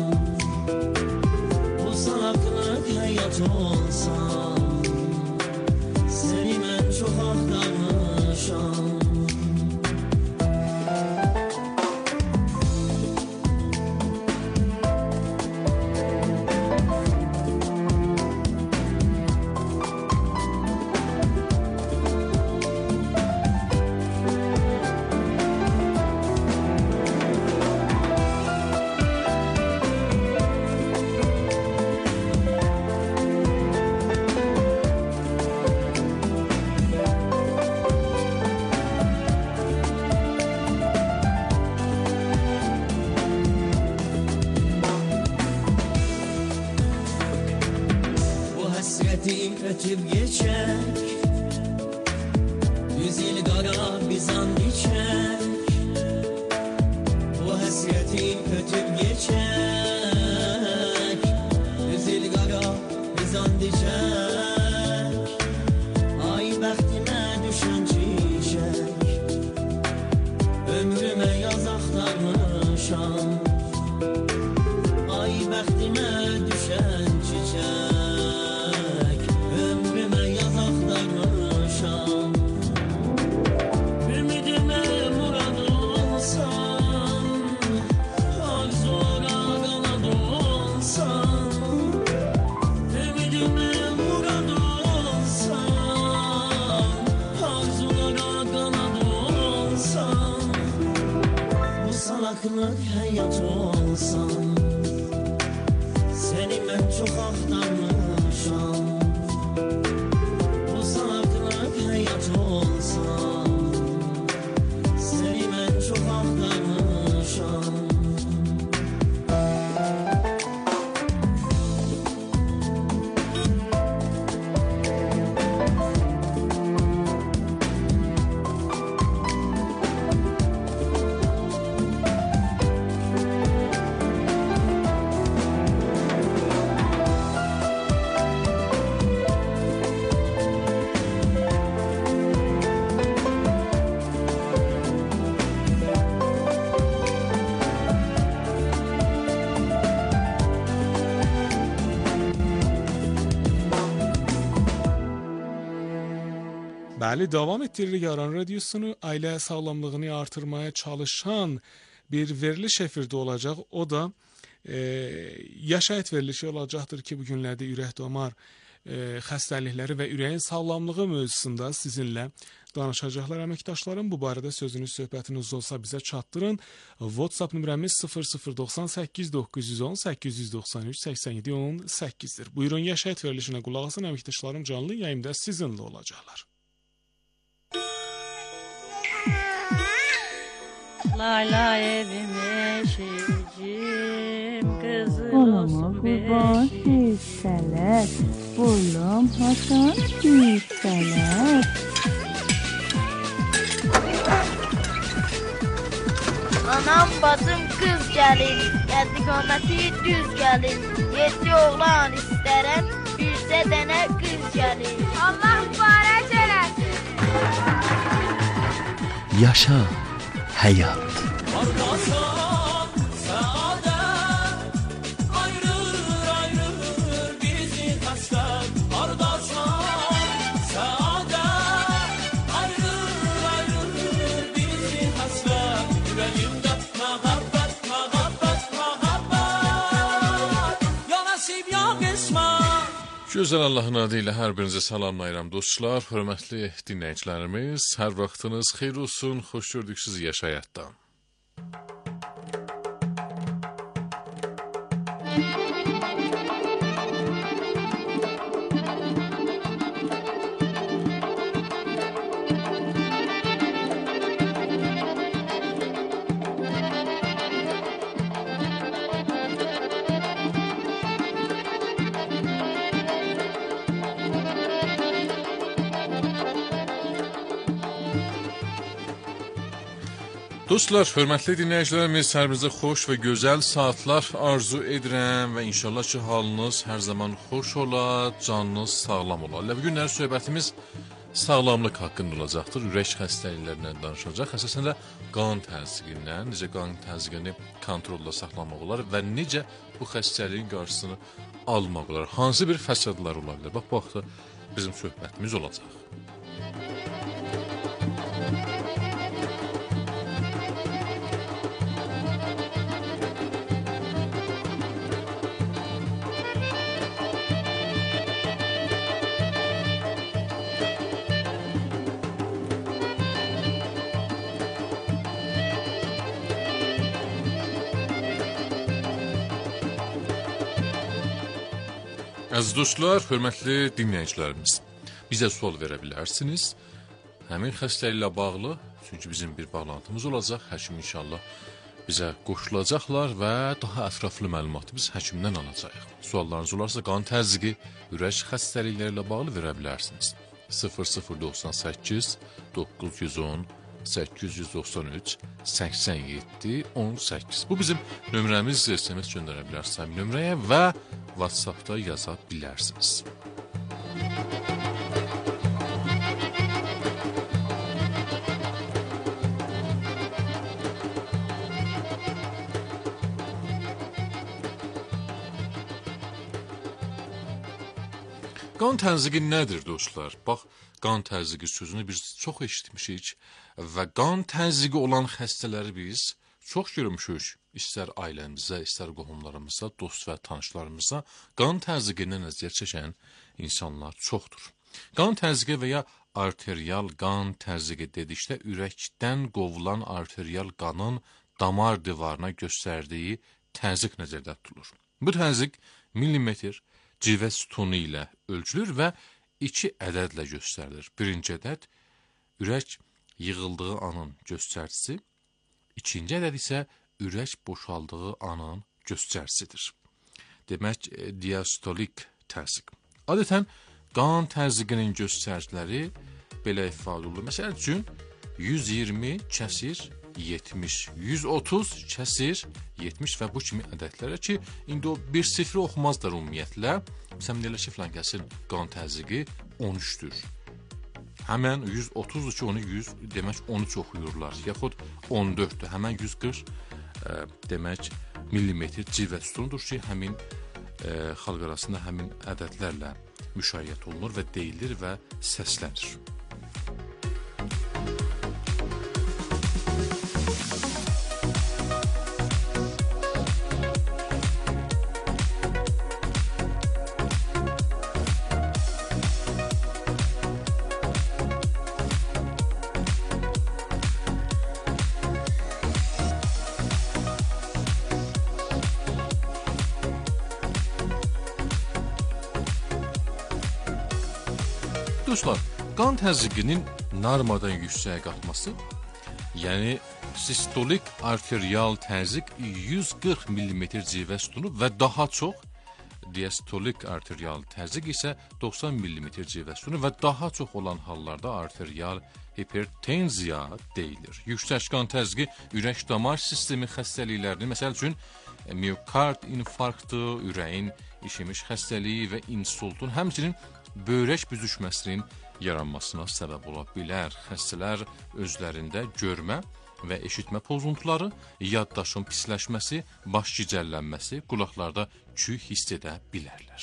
Speaker 9: Salaqlıq həyat olsan, seni mən çox axtarmışam. Ötüb geçək, 100 il qara bizan içək. Bu həsrəti ötüb geçək, 100 il qara bizan içək. Ay bəxtimə düşən çiçək, ömrümə yaz axtarmışam. Ay bəxtimə düşən çiçək, ömrümə yaz axtarmışam. Ümidimə murad olsan, arzulara qanad olsan. Ümidimə murad olsan, arzulara qanad olsan. Bu salaqlıq həyat olsan, seni mən çox axtarmışam. Bu salaqlıq həyat olsan, seni mən çox axtarmışam.
Speaker 8: Bəli, davam etdiririk Aran Radiosunu. Ailə sağlamlığını artırmaya çalışan bir veriliş efirdə olacaq. O da yaşayət verilişi olacaqdır ki, bu günlərdə ürək-damar xəstəlikləri və ürəyin sağlamlığı mövzusunda sizinlə danışacaqlar. Əməkdaşlarım, bu barədə sözünüz, söhbətiniz olsa bizə çatdırın. WhatsApp nömrəmiz 0098 910 893 87 18-dir. Buyurun, yaşayət verilişinə qulaq asın. Əməkdaşlarım canlı yayımda sizinlə olacaqlar.
Speaker 10: Layla evim eşicim, kızıl
Speaker 11: Olama
Speaker 10: olsun
Speaker 11: kurban
Speaker 10: beşicim.
Speaker 11: hisseler, oğlum Hasan hisseler.
Speaker 12: Anam bacım kız gəlin, gəldi qaməti düz gəlin. 7 oğlan istərəm, bircə dənə qız gəlin. Allah mübarək eləsin.
Speaker 13: Yaşa hayat.
Speaker 2: Gözəl Allahın adı ilə hər birinizə salamlayıram dostlar, hörmətli dinləyicilərimiz. Hər vaxtınız xeyir olsun, xoş gördük sizi yaşayatdan. Dostlar, hörmətli dinləyicilərimiz, hər birinizə xoş və gözəl saatlar arzu edirəm və inşallah ki, halınız hər zaman xoş ola, canınız sağlam ola. Bu günlər söhbətimiz sağlamlıq haqqında olacaqdır, ürək xəstəliklərindən danışacaq, əsasən də qan təzyiqindən, necə qan təzyiqini kontrolda saxlamaq olar və necə bu xəstəliyin qarşısını almaq olar, hansı bir fəsadlar ola bilər. Bax, bu haqda bizim söhbətimiz olacaq. Əziz dostlar, hörmətli dinləyicilərimiz, bizə sual verə bilərsiniz. Həmin xəstəliklə bağlı, çünki bizim bir bağlantımız olacaq, həkim inşallah bizə qoşulacaqlar və daha ətraflı məlumatı biz həkimdən alacağıq. Suallarınız olarsa qan təzyiqi, ürək xəstəlikləri ilə bağlı verə bilərsiniz. 0098 910 893 87 18. Bu bizim nömrəmiz, SMS göndərə bilərsiniz nömrəyə və WhatsAppda yaza bilərsiniz. Qan təzyiqi nədir dostlar? Bax, qan təzyiqi sözünü biz çox eşitmişik və qan təzyiqi olan xəstələri biz çox görmüşük. İstər ailəmizə, istər qohumlarımıza, dost və tanışlarımıza qan təzyiqindən əziyyət çəkən insanlar çoxdur. Qan təzyiqi və ya arterial qan təzyiqi dedikdə ürəkdən qovulan arterial qanın damar divarına göstərdiyi təzyiq nəzərdə tutulur. Bu təzyiq millimetr civə sütunu ilə ölçülür və 2 ədədlə göstərilir. Birinci ədəd ürək yığıldığı anın göstəricisi, ikinci ədəd isə ürək boşaldığı anın göstəricisidir. Demək, diastolik təzyiq. Adətən, qan təzyiqinin göstəriciləri belə ifadə olunur. Məsələn üçün, 120 kəsir 70, 130 kəsir 70 və bu kimi ədədlərə ki, indi o bir sifri oxumazlar ümumiyyətlə. Məsələn, deyirlər ki, filan kəsin qan təzyiqi 13-dür. Həmən 130-dur ki, onu 100, demək 13 oxuyurlar. Yaxud 14-dür, həmən 140 demək millimetr civə sütunudur ki, həmin xalq arasında həmin ədədlərlə müşayiət olunur və deyilir və səslənir. dostlar, qan təzyiqinin normadan yüksəyə qalxması, yəni sistolik arterial təzyiq 140 mm civə sütunu və daha çox, diastolik arterial təzyiq isə 90 mm civə sütunu və daha çox olan hallarda arterial hipertenziya deyilir. Yüksək qan təzyiqi ürək-damar sistemi xəstəliklərini, məsəl üçün miokard infarktı, ürəyin işemiş xəstəliyi və insultun, həmçinin böyrək büzüşməsinin yaranmasına səbəb ola bilər. Xəstələr özlərində görmə və eşitmə pozuntuları, yaddaşın pisləşməsi, baş gicəllənməsi, qulaqlarda küy hiss edə bilərlər.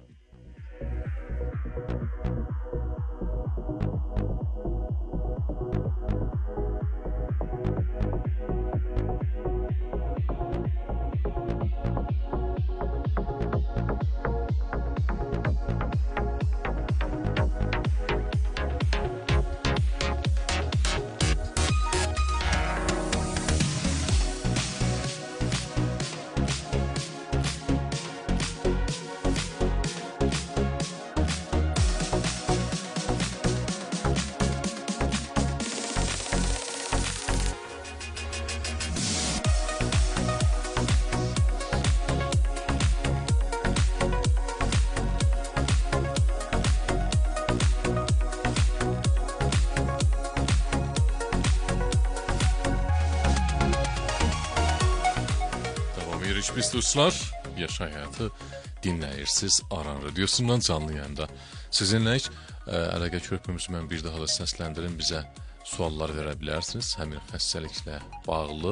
Speaker 2: Biz dostlar, Yaşa Həyatı dinləyirsiniz Aran Radiosundan canlı yayında. Sizinləyik, əlaqə körpümüzü mən bir daha da səsləndirin, bizə suallar verə bilərsiniz. Həmin xəstəliklə bağlı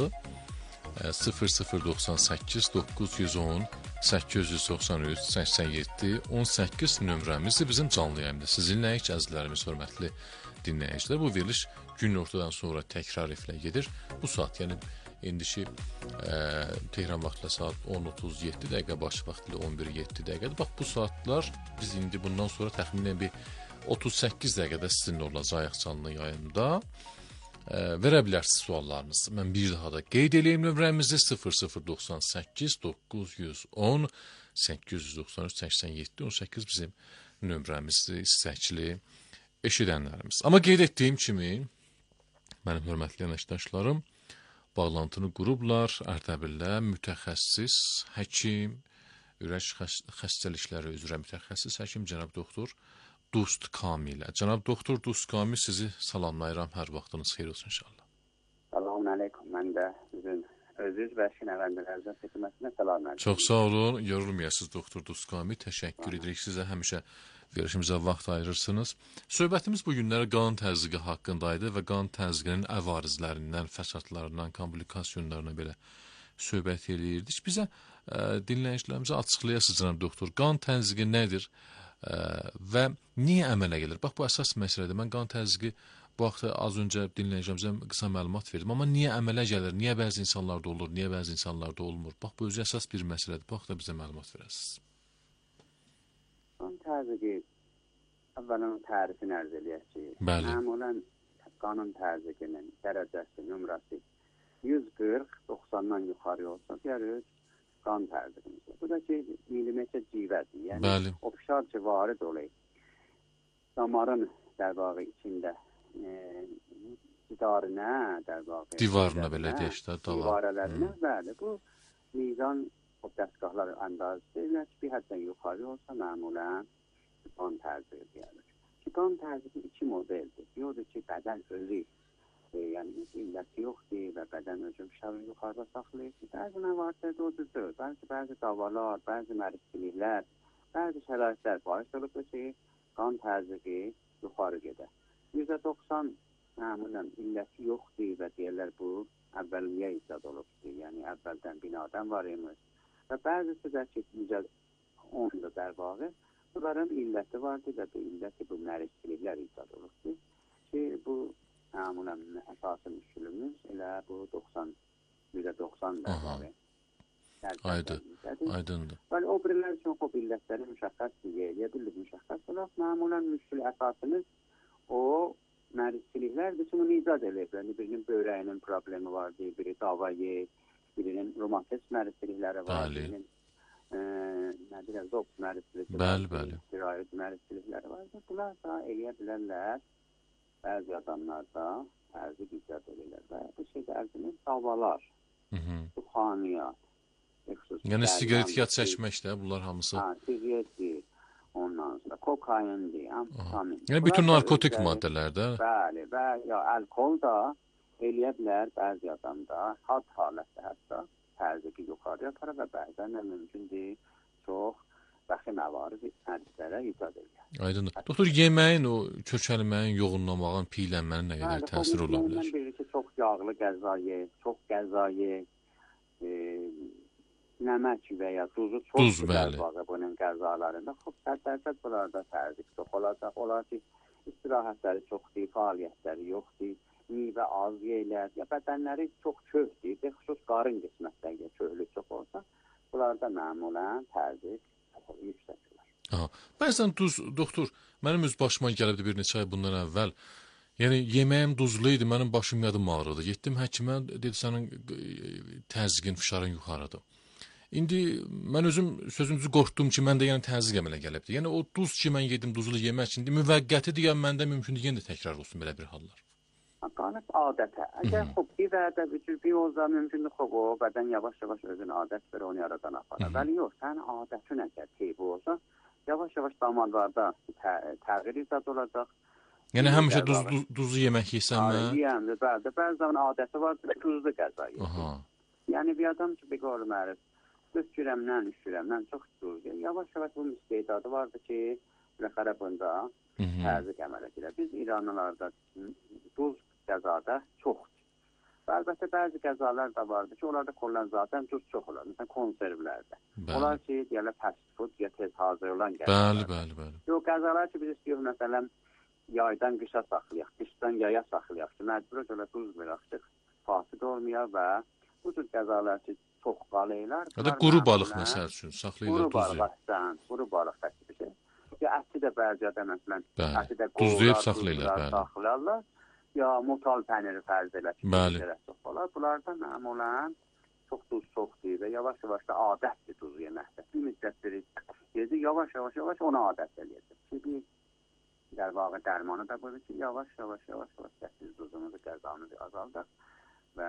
Speaker 2: 0098 910 893 87 18 nömrəmizdir bizim canlı yayında. Sizinləyik, əzizlərimiz, hörmətli dinləyicilər. Bu veriliş gün ortadan sonra təkrar efirə gedir. Bu saat, yəni indiki Tehran vaxtla saat 10:37 dəqiqə, baş vaxtla 11:07 dəqiqədir. Bax, bu saatlar biz indi bundan sonra təxminən bir 38 dəqiqədə sizinlə olacaq canlı yayında. Verə bilərsiniz suallarınızı. Mən bir daha da qeyd edeyim nömrəmizi 0098 910 893 87 18 bizim nömrəmizdir, istəkli eşidənlərimiz. Amma qeyd etdiyim kimi, mənim hörmətli əməkdaşlarım bağlantını qurublar, Ərdəbillə mütəxəssis həkim, ürək xəstəlikləri üzrə mütəxəssis həkim cənab doktor Dustqami ilə. Cənab doktor Dustqami, sizi salamlayıram, hər vaxtınız xeyir olsun inşallah.
Speaker 14: Selamun aleyküm, mən də sizin özünüz və şinəvəndələrinizə xidmətinə salam edirəm.
Speaker 2: Çox sağ olun, yorulmayasınız doktor Dustqami, təşəkkür edirik sizə, həmişə verişimizə vaxt ayırırsınız. Söhbətimiz bu günlərə qan təzyiqi haqqındaydı və qan təzyiqinin əvarizlərindən, fəsadlarından, komplikasiyalarına belə söhbət eləyirdik. Bizə dinləyicilərimizə açıqlayasınız cənab doktor, qan təzyiqi nədir və niyə əmələ gəlir? Bax, bu əsas məsələdir. Mən qan təzyiqi bu vaxtda az öncə dinləyicimizə qısa məlumat verdim, amma niyə əmələ gəlir? Niyə bəzi insanlarda olur, niyə bəzi insanlarda olmur? Bax, bu özü əsas bir məsələdir. Bu vaxtda bizə məlumat verəsiniz.
Speaker 14: Qan təzyiqi, əvvələn tərifini ərz eləyək ki, məmulən qanın təzyiqinin dərəcəsi, nömrəsi 140-90-dan yuxarı olsa, deyərik, qan təzyiqimizdir. Bu da ki, milimetr civədir. Yəni, ofşar ki, varid olayı. Damarın dərbağı içində
Speaker 2: divarına belə deyək də,
Speaker 14: divarələrinə, bəli, bu mizan o dəstgahlar əndazı deyilər ki, bir həddən yuxarı olsa məmulən qan təzyiqi deyilir. Ki, qan təzyiqi iki modeldir. Yoxdur ki, bədən özü, yəni illəti yoxdur və bədən özü şəri yuxarıda saxlayır ki, bəzi məvadlərdə o düzdür. Bəzi davalar, bəzi mərikçiliklər, bəzi şəraitlər bahis olub ki, qan təzyiqi yuxarı gedir. %90 məmulən illəti yoxdur və deyirlər bu əvvəlliyə icad olubdur. Yəni əvvəldən binadan var imiş. Və bəzisi də ki, 10-da dərbağı, bunların illəti vardır və bu illəti bu mərikçiliklər icad olubdur. Ki, bu məmulən əsası müşkülümüz elə bu %90 dərbağı.
Speaker 2: Aydındır.
Speaker 14: Bəli, o birilər üçün o illətləri müşəxəs deyə bilir, müşəxəs olaraq məmulən müşkül əsasımız o mərikçiliklərdir ki, bunu icad ediblər. Birinin böyrəyinin problemi vardır, biri davayı, birinin romatizm mərikçilikləri var, birinin nə deyirlər, zop mərifçilikləri,
Speaker 2: bəli.
Speaker 14: Sirayət mərifçilikləri var. Bunlar da eləyə bilərlər. Bəzi adamlar da tərzi icat edirlər və bu şeydə ərzinin davalar, duxaniyat,
Speaker 2: yəni sigaret yad çəkmək də bunlar hamısı.
Speaker 14: Sigaretdir, ondan sonra kokaindir, amfetamin.
Speaker 2: Yəni bütün narkotik maddələrdə.
Speaker 14: Bəli, və ya alkol da eləyə bilər bəzi adamda, had halətdə hətta tərziki yuxarıya aparır və bəzən də mümkündür çox bəxi məvarid hədislərə icat edir.
Speaker 2: Aydındır. Doktor, yeməyin, o kökəlməyin, yoğunlamağın, piylənmənin nə qədər təsiri ola bilər?
Speaker 14: Mən birisi çox yağlı qəza ye, çox qəza ye, nəmək və ya duzu çox güzel var bunun qəzalarında. Xub, sərtərcət bunlarda tərzik çox olacaq. Olar ki, istirahətləri çoxdur, fəaliyyətləri yoxdur, meyvə az yeyilər, ya bədənləri çox köhdür, xüsus qarın qismətdə köhlü çox olsa, bunlarda məmulən tərzik yüksəkdirlər.
Speaker 2: Bəzən duz, doktor, mənim öz başıma gəlibdi bir neçə ay bundan əvvəl. Yəni, yeməyim duzlu idi, mənim başım yadım ağrıdı. Getdim həkimə, dedi, sənin təzyiqin, fişarın yuxarıdır. İndi mən özüm sözümüzü qorxdum ki, məndə yəni təzyiq əmələ gəlibdi. Yəni, o duz ki, mən yedim, duzlu yemək indi müvəqqətidir, ya məndə mümkündür, yenə də təkrar olsun belə bir hallar.
Speaker 14: Qalib adətə. Əgər bir vədə bir olsa mümkündür, o bədən yavaş-yavaş özün adət və onu yaradan aparır. Bəli, yox, sənin adətin əgər teybi olsa, yavaş-yavaş damarlarda təğyir izad olacaq.
Speaker 2: Yəni, həmişə duzlu yemək yesənmə?
Speaker 14: Yiyəmdir, bəli. Bəzi zaman adəti vardır, duzlu qəza yiyəm. Yəni, bir adam ki, bir qolu mərif, 4 kürəmdən, 3 kürəmdən çox duzlu. Yavaş-yavaş bu müsteydadı vardır ki, rəxərə bunda təzyiq əmələ gəlir. Biz İranlılarda duz qəzada çoxdur. Və əlbəttə bəzi qəzalar da vardır ki, onlarda kollən zaten duz çox olur. Məsələn, konservlərdə. Onlar ki, deyərlər fast food ya tez hazırlanan qəzalar.
Speaker 2: Bəli.
Speaker 14: Yox, qəzalar ki, biz istəyək, məsələn, yaydan qışa saxlayaq, qışdan yaya saxlayaq ki, məcbur olaraq duz verək, fasid olmayaq və bu cür qəzalar ki, çox qalıylar.
Speaker 2: Ya da quru balıq məsəl üçün saxlayırlar duzu.
Speaker 14: Quru balıq təklif edir. Ya əti də bəzi adam, məsələn, əti də
Speaker 2: duzlayıb saxlayırlar.
Speaker 14: Ya mutal pəniri fərz elə ki, bunlarda məmulən çox duz çoxdur və yavaş-yavaş da adətdir duz yeməkdə. Bir müddətdir, yavaş-yavaş ona adət eləyəcək. Çünki dərvağı dərmanı da budur ki, yavaş-yavaş səsiz duzumuzu, qəzamızı azaldaq və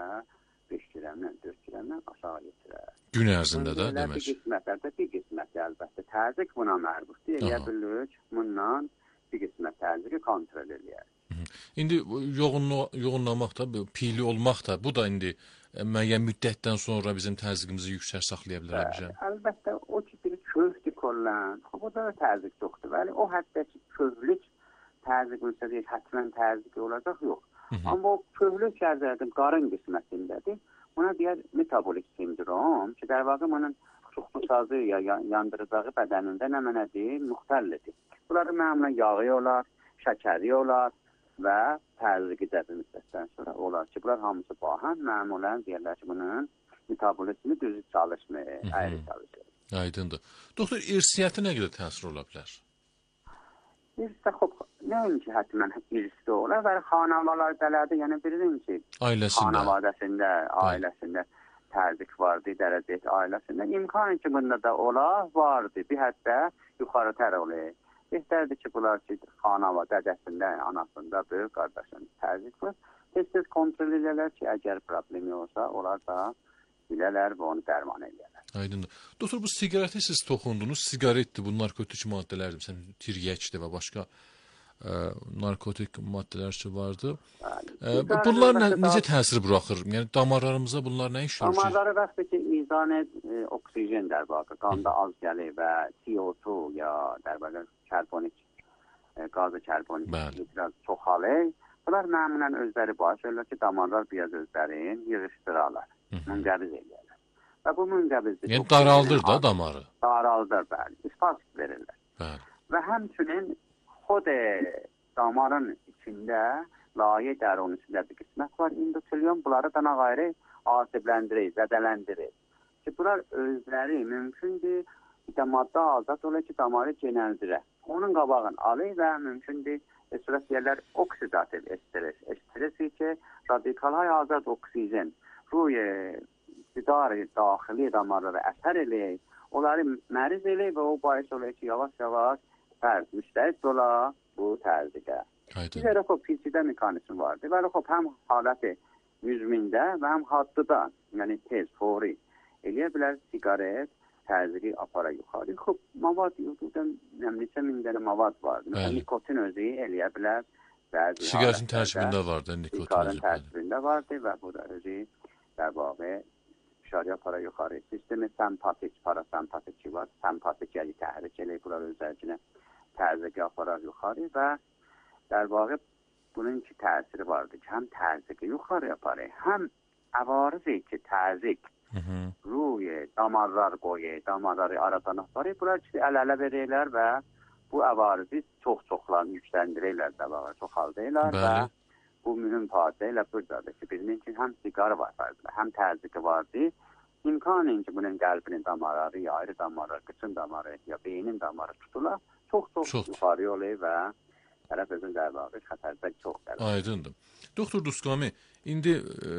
Speaker 14: 5 kürəmdən, 4 kürəmdən aşağı getirək.
Speaker 2: Gün ərzində də demək.
Speaker 14: Bir qismətdə əlbəttə tərzik buna mərbutdur. Eləyə bilirik, bundan bir qismət tərziqi kontrol eləyək.
Speaker 2: İndi yoğunlamaq da, piyli olmaq da, bu da indi müəyyən müddətdən sonra bizim təzyiqimizi yüksək saxlaya bilər.
Speaker 14: Əlbəttə, o ki, bir köhdür kollən, bu da təzyiq çoxdur. Bəli, o həddə ki, köhlük təzyiq müstədir, hətmən təzyiq olacaq, yox. Amma o köhlük ərzədim qarın qismətindədir. Buna deyər metabolik sindrom ki, dərvağı bunun çoxlusazı ya yandıracağı bədənində nə mənədir, müxtəllidir. Bunları məmulən yağı olar, şəkəri olar və təzyiqi də bir müddətdən sonra olar ki, bunlar hamısı bahən məmulən deyərlər ki, bunun metabolizmi düzü çalışmır, əyri çalışır.
Speaker 2: Aydındır. Doktor, irsiyyəti nə qədər təsir ola bilər?
Speaker 14: İrsiyyətə, nəinki hətmən irsiyyətdə olar və xanavalardələrdə, yəni bilin ki, xanavadəsində, ailəsində tərzik vardı, dərəcət ailəsində. İmkanı ki, bunda da olar, vardı, bir həddə yuxarı tər olur. Behtərdir ki, bunlar ki, xanava dədəsində, anasında, böyük qardaşında tərzik var. Tez-tez kontrol edirlər ki, əgər problemi olsa, onlar da bilərlər və onu dərman edirlər.
Speaker 2: Aydındır. Doktor, bu sigareti siz toxundunuz, sigaretdir, bu narkotik maddələrdir, məsələn, tiryəkdir və başqa narkotik maddələr ki vardı. Bunlar necə təsir buraxır? Yəni, damarlarımıza bunlar nə iş görür?
Speaker 14: Damarları vaxtdır ki, mizan oksijen dərbaqa, qanda az gəlir və CO2 ya dərbaqa karbonik, qazı karbonik biraz çoxalır. Bunlar məmulən özləri başlayırlar ki, damarlar biraz özlərin yığışdırarlar, müngəbiz edirlər. Və bu müngəbizdir.
Speaker 2: Yəni, daraldır da damarı.
Speaker 14: Daraldır, bəli. İspask verirlər.
Speaker 2: Bəli.
Speaker 14: Və həmçinin xod damarın içində, layə dərunun içində bir qismət var. Endotelium bunları dana qayrı asibləndirilir, zədələndirir. Ki, bunlar özləri mümkündür, maddə azad olur ki, damarı genəldirə. Onun qabağını alır və mümkündür, sürət yerlər oksidativ estres. Estresi ki, radikalhay azad oksijen ruy qidar daxili damarlara əsər eləyir, onları məriz eləyir və o bahis olur ki, yavaş-yavaş tərz müstəid ola bu tərziqə. Bizə xop PC'də mekanizm vardır. Və xop həm haləti müzmində və həm haddıda, yəni tez, fori eləyə bilər sigaret təzyiqi apara yuxarı. Xop, mavad yuxudan neçə min dənə mavad var. Məsələn, nikotin özü eləyə bilər.
Speaker 2: Sigaretin tərkibində vardır, nikotin.
Speaker 14: Sigaretin tərkibində vardır və bu da özü در واقع اشاره para yuxarı sistemi sempatik, parasempatik var. Sempatik yəni təhrik eləyir bunlar özlərinə təzyiq aparar yuxarı və در واقع bunun iki təsiri vardır ki, həm təzyiqi yuxarı aparır, həm əvarızı ki, təzyiq ruy damarlar qoyur, damarları aradan aparır. Bunlar ki, əl-ələ verirlər və bu əvarızı çox-çoxlarını yükləndirirlər, dəvağa çoxaldırlar və bu mühüm fazla ilə buradadır ki, birinin ki, həm siqarı var, həm təzyiqi vardır. İmkanın ki, bunun qəlbinin damarları, ya ayrı damarları, qıçın damarı, ya beynin damarı tutular, çox yuxarı olur və tərəf özün dərvağı xətərdə çox dərvağı.
Speaker 2: Aydındır. Doktor Dusqami, indi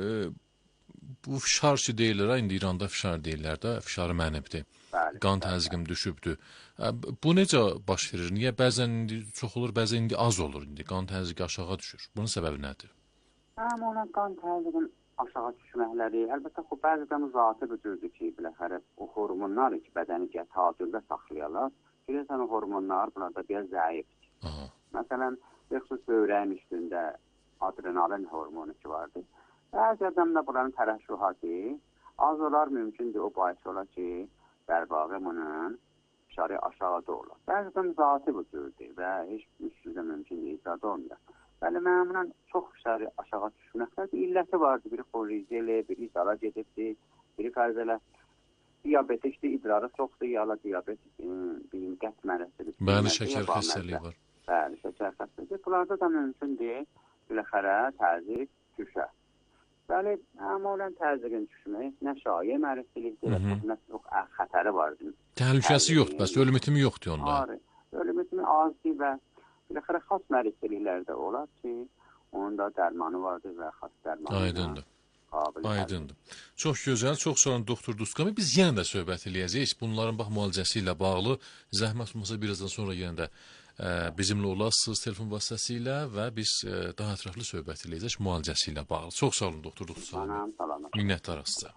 Speaker 2: bu fişar ki deyirlər, indi İranda fişar deyirlər də, fişarı mənibdir. Qan təzyiqim düşübdür. Bu necə baş verir? Niyə bəzən indi çox olur, bəzən indi az olur indi? Qan təzyiqi aşağı düşür. Bunun səbəbi nədir?
Speaker 14: Həm ona qan təzyiqin aşağı düşməkləri, əlbəttə o bəzən zatı büdürdür ki, biləxərə o hormonlar ki, bədəni təcürdə saxlayarlar. Bilirsən o hormonlar burada biraz zəifdir. Məsələn, xüsus bövrəyin üstündə adrenalin hormonu ki vardır. Bəzi adamda bunların tərəşühatı az olar, mümkündür o bahis olar ki, dərvağı bunun fişarı aşağıda olur. Bəzən zatı bu cürdür və heç üstündə mümkün deyil, zadı olmuyor. Bəli, məmnun çox fişarı aşağı düşməkdə illəti vardır. Biri xorrizeli, biri izala gedibdir, biri fərzələ diabetikdir, idrarı çoxdur, yala diabetik, qət mərəsidir.
Speaker 2: Bəli, şəkər xəstəliyi var.
Speaker 14: Bəli, şəkər xəstəliyi. Bunlarda da mümkündür, biləxərə təzyiq düşər. Bəli, əmələn təzyiqin düşməyi nə şayə mərəsilikdir, nə çox xətəri vardır.
Speaker 2: Təhlükəsi yoxdur, bəs ölümütümü yoxdur onda.
Speaker 14: Ölümütümü azdır və biləxərə xas mərəsiliklərdə olar ki, onun da dərmanı vardır və xas dərmanı.
Speaker 2: Aydındır. Aydındır. Çox gözəl, çox sağ olun Doktor Dusqami. Biz yenə də söhbət eləyəcəyik. Bunların bax müalicəsi ilə bağlı zəhmət olmasa birazdan sonra yenə də bizimlə olasınız telefon vasitəsilə və biz daha ətraflı söhbət eləyəcək müalicəsi ilə bağlı. Çox sağ olun Doktor Dusqami. Minnətdarıq sizə.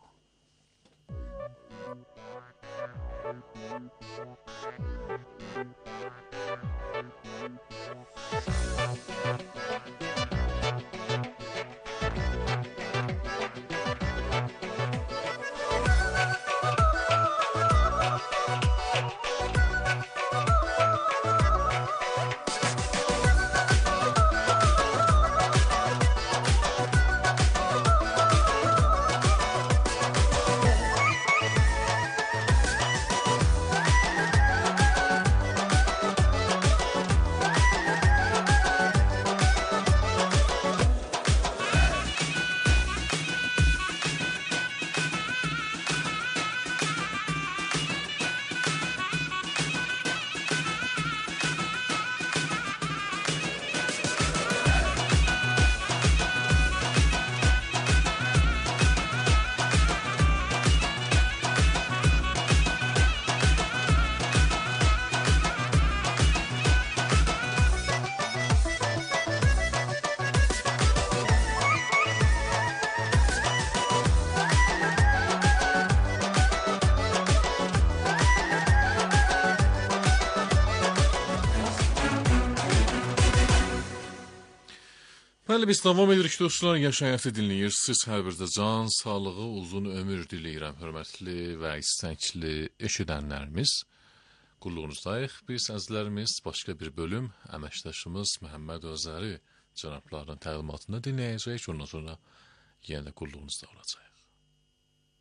Speaker 2: Bəli, biz davam edirik dostlar, Yaş Həyatı dinləyirsiniz. Hər birdə can, sağlığı, uzun ömür diləyirəm, hörmətli və istəkli eşidənlərimiz. Qulluğunuzdayıq. Biz əzizlərimiz başqa bir bölüm əməkdaşımız Məhəmməd Özəri cənablarının təqdimatında dinləyəcəyik. Ondan sonra yenə də qulluğunuzda olacaq.